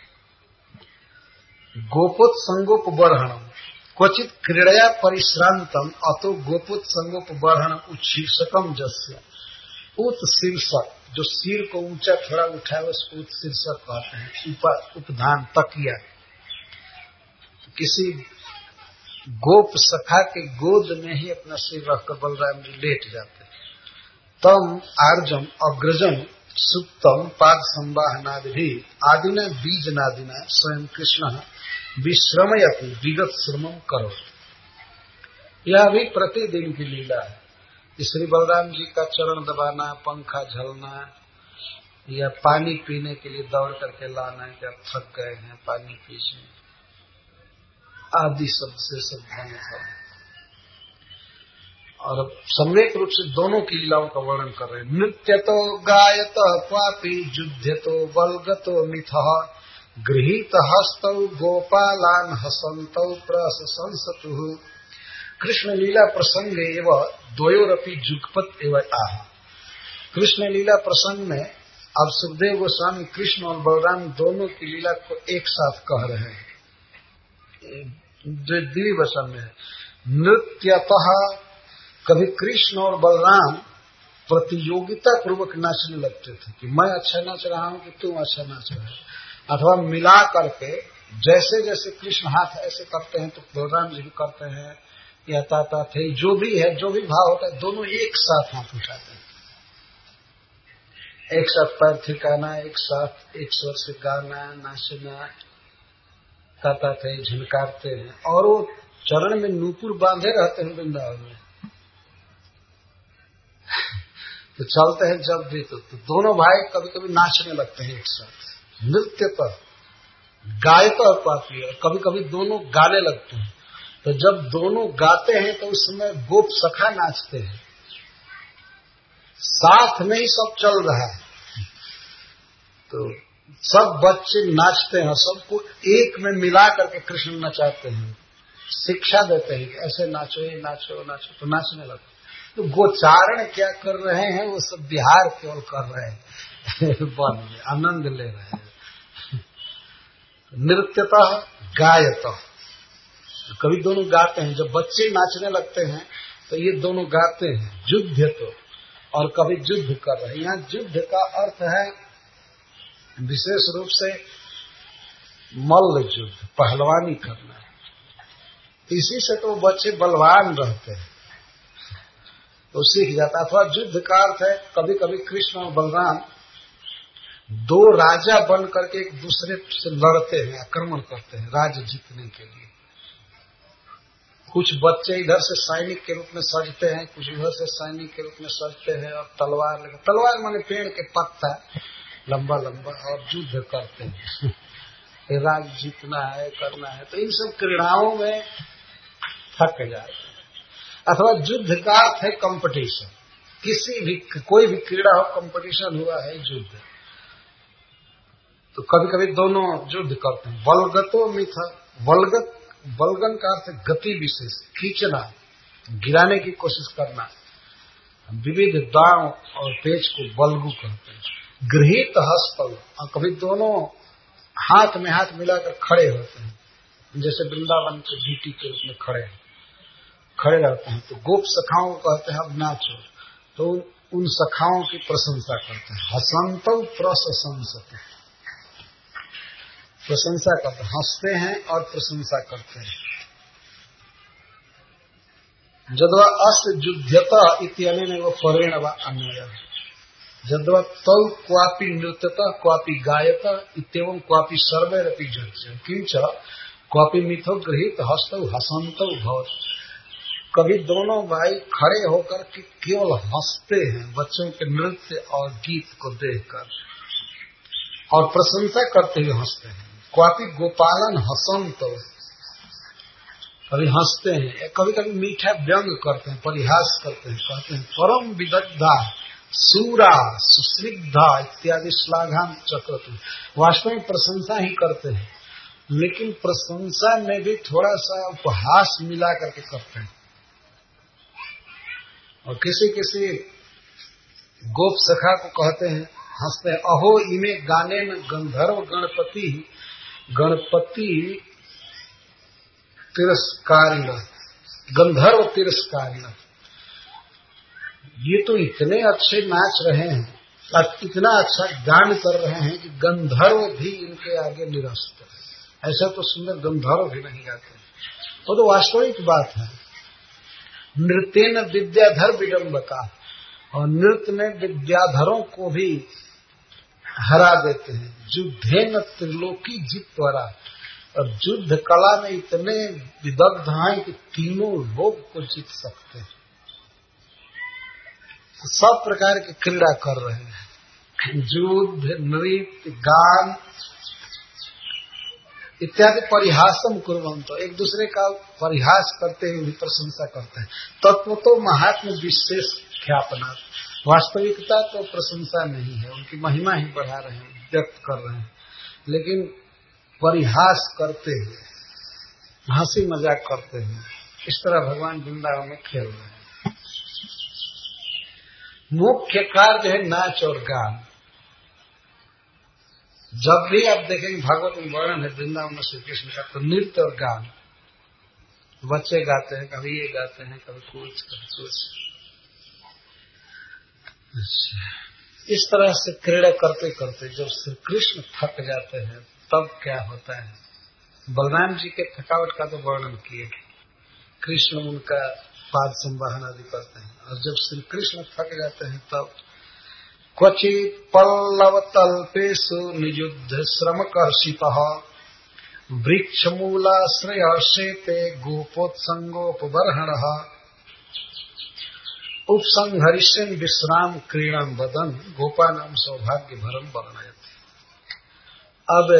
गोपोत्संगोपबर्हणम क्वचित क्रीड़या परिश्रांतम अतो गोपोत्संगोपबर्हणम उत्शीर्षकम जस्य। उत्शीर्षक, जो सिर को ऊंचा थोड़ा उठाए उसको उत्शीर्षक कहते हैं। उपधान, तकिया। किसी गोप सखा के गोद में ही अपना सिर रखकर बलराम जी लेट जाते। तम आर्जम अग्रजम सुप्तम पाद संवाहनादि आदिना बीज नादिना स्वयं कृष्ण विश्रमयति विगत श्रमम करो। यह भी प्रतिदिन की लीला है। श्री बलराम जी का चरण दबाना, पंखा झलना, या पानी पीने के लिए दौड़ करके लाना है कि आप थक गए हैं, पानी पीजिए, आदि शब्द से सब ध्यान है। और सम्यक रूप से दोनों की लीलाओं का वर्णन कर रहे हैं। नृत्य तो गायत क्वापि युद्ध तो बलगतो मिथ गृहीत हस्तौ गोपालान हसंतौ प्रशंसतु। कृष्ण लीला प्रसंग एवं द्वयोरपि जुगपत एवं आह। कृष्ण लीला प्रसंग में अब सुखदेव गोस्वामी कृष्ण और बलराम दोनों की लीला को एक साथ कह रहे हैं। दिव्य वचन में नृत्यतः, कभी कृष्ण और बलराम प्रतियोगिता पूर्वक नाचने लगते थे कि मैं अच्छा नाच रहा हूं कि तुम अच्छा नाच रहे हो, अथवा मिला करके जैसे जैसे कृष्ण हाथ ऐसे करते हैं तो बलराम जी भी करते हैं, या ताता थे, जो भी है, जो भी भाव होता है, दोनों एक साथ हाथ उठाते हैं, एक साथ पैर ठिकाना, एक साथ एक स्वर से गाना, नाचना, ताता थे, झनकारते हैं। और वो चरण में नूपुर बांधे रहते हैं वृंदावन में, तो चलते हैं जब भी तो, तो दोनों भाई कभी कभी नाचने लगते हैं एक साथ। नृत्य पर गायत और पाती है, कभी कभी दोनों गाने लगते हैं। तो जब दोनों गाते हैं तो उस समय गोप सखा नाचते हैं, साथ में ही सब चल रहा है, तो सब बच्चे नाचते हैं, सबको एक में मिला करके कृष्ण नचाते हैं, शिक्षा देते हैं कि ऐसे नाचो, ये नाचो, नाचो, तो नाचने लगते। तो गोचारण क्या कर रहे हैं, वो सब बिहार केवल कर रहे हैं, वन में आनंद ले रहे हैं। नृत्यतः गायतः, कभी दोनों गाते हैं, जब बच्चे नाचने लगते हैं तो ये दोनों गाते हैं। युद्ध तो, और कभी युद्ध कर रहे हैं। यहाँ युद्ध का अर्थ है विशेष रूप से मल्ल युद्ध, पहलवानी करना है। इसी से तो बच्चे बलवान रहते हैं, तो सीख जाता। अथवा युद्ध का अर्थ है कभी कभी कृष्ण और बलराम दो राजा बन करके एक दूसरे से लड़ते हैं, आक्रमण करते हैं राज्य जीतने के लिए। कुछ बच्चे इधर से सैनिक के रूप में सजते हैं, कुछ उधर से सैनिक के रूप में सजते हैं और तलवार लेकर, तलवार माने पेड़ के पत्ता लंबा लंबा, और युद्ध करते हैं। राज जीतना है, करना है, तो इन सब क्रीड़ाओं में थक जाते हैं। अथवा युद्ध का अर्थ है कंपटीशन, किसी भी कोई भी क्रीड़ा हो, कंपटीशन हुआ है युद्ध, तो कभी कभी दोनों युद्ध करते हैं। बलगतो मिथ, बलगत बलगन का अर्थ गति विशेष, खींचना, गिराने की कोशिश करना। विविध दांव और पेच को बलगु कहते हैं। गृहीत हस्तल, और कभी दोनों हाथ में हाथ मिलाकर खड़े होते हैं, जैसे वृंदावन के ड्यूटी के रूप में खड़े खड़े रहते हैं। तो गोप सखाओं को कहते हैं अब नाचो, तो उन सखाओं की प्रशंसा करते हैं। हसंतो प्रशंसते, प्रशंसा करते हैं, हंसते हैं और प्रशंसा करते हैं। जद्वा अस युध्यता इत्यनेन व परेण व अन्य, जद्वा तौ क्वापि नृत्यता क्वापि गायता इत्येवं क्वापि सर्वैरपि युज्य किंच क्वापि मिथो गृहीत हस्तौ हसंतौ भवत्। कभी दोनों भाई खड़े होकर के केवल हंसते हैं बच्चों के नृत्य और गीत को देखकर, और प्रशंसा करते हुए हंसते हैं। क्वापि गोपालन हसंत, कभी हंसते हैं, कभी कभी मीठा व्यंग करते हैं, परिहास करते हैं, कहते हैं परम विदग्धा सूरा सुस्निग्धा इत्यादि श्लाघान चक्रतु। वास्तव में प्रशंसा ही करते हैं, लेकिन प्रशंसा में भी थोड़ा सा उपहास मिला करके करते हैं। और किसी किसी गोप सखा को कहते हैं, हंसते हैं, अहो इमे गाने में गंधर्व गणपति गणपति तिरस्कारिण, गंधर्व तिरस्कारिण, ये तो इतने अच्छे नाच रहे हैं, इतना अच्छा गान कर रहे हैं कि गंधर्व भी इनके आगे निरस्त है। ऐसा तो सुंदर गंधर्व भी नहीं गाते। वो तो वास्तविक बात है। नृत्येन विद्याधर विडंबका, और नृत्य में विद्याधरों को भी हरा देते हैं। युद्धेन त्रिलोकी जित्वरा, और युद्ध कला में इतने विदग्ध हैं कि तीनों लोग को जीत सकते हैं। सब प्रकार की क्रीड़ा कर रहे हैं, युद्ध, नृत्य, गान इत्यादि। परिहासम कुर्वन्तो, एक दूसरे का परिहास करते हुए प्रशंसा करते हैं। तत्व तो महात्म विशेष ख्यापना, वास्तविकता तो प्रशंसा नहीं है, उनकी महिमा ही बढ़ा रहे हैं, व्यक्त कर रहे हैं, लेकिन परिहास करते हुए, हंसी मजाक करते हुए, इस तरह भगवान वृंदावन में खेल रहे हैं। मुख्य कार्य है नाच और गान। जब भी आप देखेंगे भागवत में वर्णन है वृंदावन में श्री कृष्ण का, तो नृत्य और गान, बच्चे गाते हैं, कभी ये गाते हैं, कभी कुछ कभी कुछ। इस तरह से क्रीड़ा करते करते जब श्री कृष्ण थक जाते हैं तब क्या होता है। बलराम जी के थकावट का तो वर्णन किए, कृष्ण उनका पाद संवाहन आदि करते हैं, और जब श्री कृष्ण थक जाते हैं तब क्वचित पल्लव तल्पेषु नियुद्ध श्रम कर्षितः वृक्ष मूलाश्रय शेते गोपोत्संगोपबर्हणः उपसंहरिष्यन् विश्राम क्रीड़ां वदन् गोपानां सौभाग्य भरम वर्णयति। अब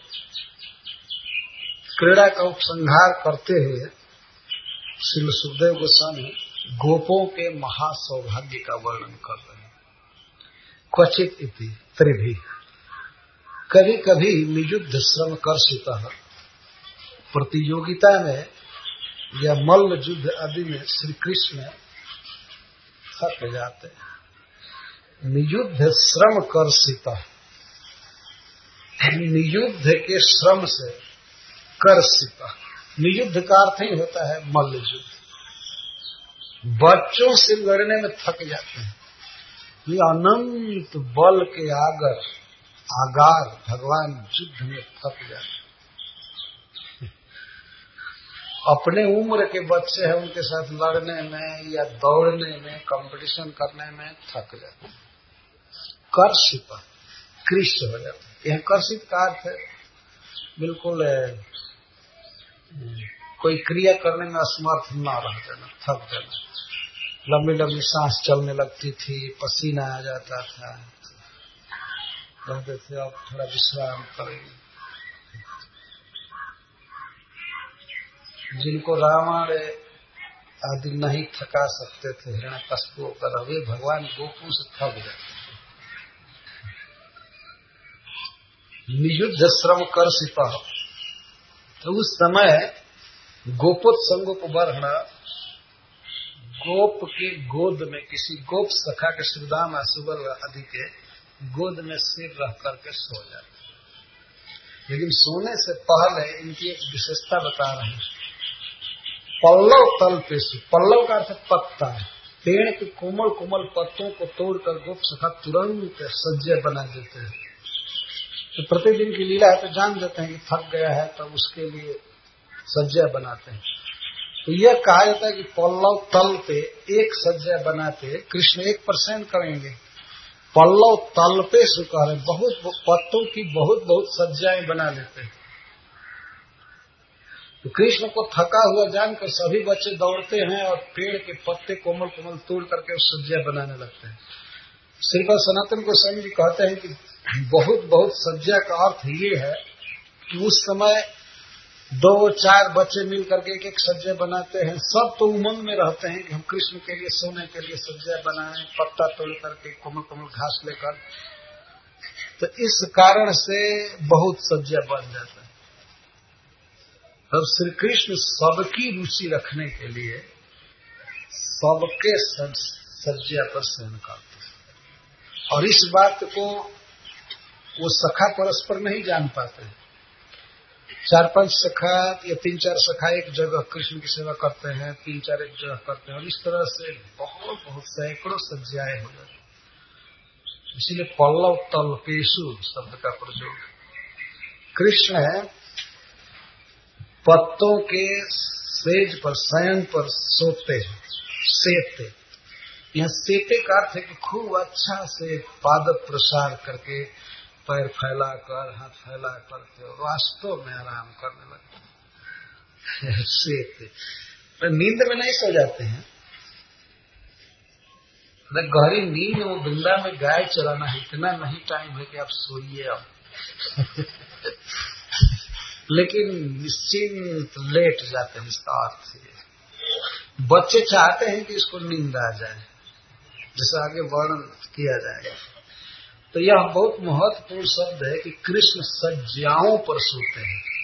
क्रीड़ा का उपसंहार करते हुए श्री सुखदेव गोस्वामी गोपों के महासौभाग्य का वर्णन कर रहे हैं। क्वचित इति त्रिभी, कभी कभी नियुद्ध श्रम कर्षितः, प्रतियोगिता में या मल्ल युद्ध आदि में श्री कृष्ण थक जाते हैं। नियुद्ध श्रम कर्षितः, नियुद्ध के श्रम से कर्षितः, नियुद्ध का अर्थ ही होता है मल्ल युद्ध। बच्चों से लड़ने में थक जाते हैं। ये अनंत बल के आगर आगार भगवान युद्ध में थक जाते। अपने उम्र के बच्चे हैं, उनके साथ लड़ने में या दौड़ने में, कंपटीशन करने में थक जाते। कर्षित, कृष्ट हो जाते। यह कर्षित का अर्थ है बिल्कुल कोई क्रिया करने में असमर्थ न रह जाना, थक जाना, लंबी लंबी सांस चलने लगती थी, पसीना आ जाता था, कहते थे अब थोड़ा विश्राम करेंगे। जिनको रावण आदि नहीं थका सकते थे, हिरण्यकश्यप कर वे भगवान गोपों से थक जाते नियुद्ध श्रम कर सिपा। तो उस समय गोपोत्संगोपवर्णा, गोप के गोद में किसी गोप सखा के सुदामा सुबल आदि के गोद में सिर रह करके सो जाते। लेकिन सोने से पहले इनकी एक विशेषता बता रहे हैं। पल्लव तल पे सु, पल्लव का अर्थ पत्ता है, पेड़ के कोमल कोमल पत्तों को तोड़कर गोप सखा तुरंत सज्जा बना देते हैं। तो प्रतिदिन की लीला है तो जान देते हैं कि थक गया है, तब उसके लिए सज्जा बनाते हैं। तो यह कहा जाता है कि पल्लव तल पे एक सज्जा बनाते कृष्ण एक परसेंट करेंगे। पल्लव तल पे सुकर बहुत पत्तों की बहुत बहुत सज्जाएं बना लेते हैं। तो कृष्ण को थका हुआ जानकर सभी बच्चे दौड़ते हैं और पेड़ के पत्ते कोमल कोमल तोड़ करके उस सज्जा बनाने लगते हैं। श्रीपाद सनातन गोस्वामी जी कहते हैं कि बहुत बहुत सज्जा का अर्थ ये है कि उस समय दो चार बच्चे मिल करके एक एक सज्जा बनाते हैं। सब तो उमंग में रहते हैं कि हम कृष्ण के लिए सोने के लिए सज्जा बनाएं, पत्ता तोड़ करके कोमल कोमल घास लेकर। तो इस कारण से बहुत सज्जा बन जाता है। अब श्री कृष्ण सबकी रुचि रखने के लिए सबके सज्जा पर शयन करते हैं। और इस बात को वो सखा परस्पर नहीं जान पाते। चार पांच सखा या तीन चार सखा एक जगह कृष्ण की सेवा करते हैं, तीन चार एक जगह करते हैं, और इस तरह से बहुत बहुत सैकड़ों सज्जाएं हो जाती। इसीलिए पल्लव तल्पेशु शब्द का प्रयोग। कृष्ण है पत्तों के सेज पर शयन पर सोते हैं, सेते। यह सेते का अर्थ है कि खूब अच्छा से पाद प्रसार करके, पैर फैला कर, हाथ फैला करके वास्तव में आराम करने लगते हैं। सेते तो नींद में नहीं सो जाते हैं। गहरी नींद में वृंदा में गाय चराना है, इतना नहीं टाइम है कि आप सोइए अब। लेकिन निश्चिंत लेट जाते हैं। इसका अर्थ है बच्चे चाहते हैं कि इसको नींद आ जाए, जैसे आगे वर्णन किया जाएगा। तो यह बहुत महत्वपूर्ण शब्द है कि कृष्ण सज्जाओं पर सोते हैं।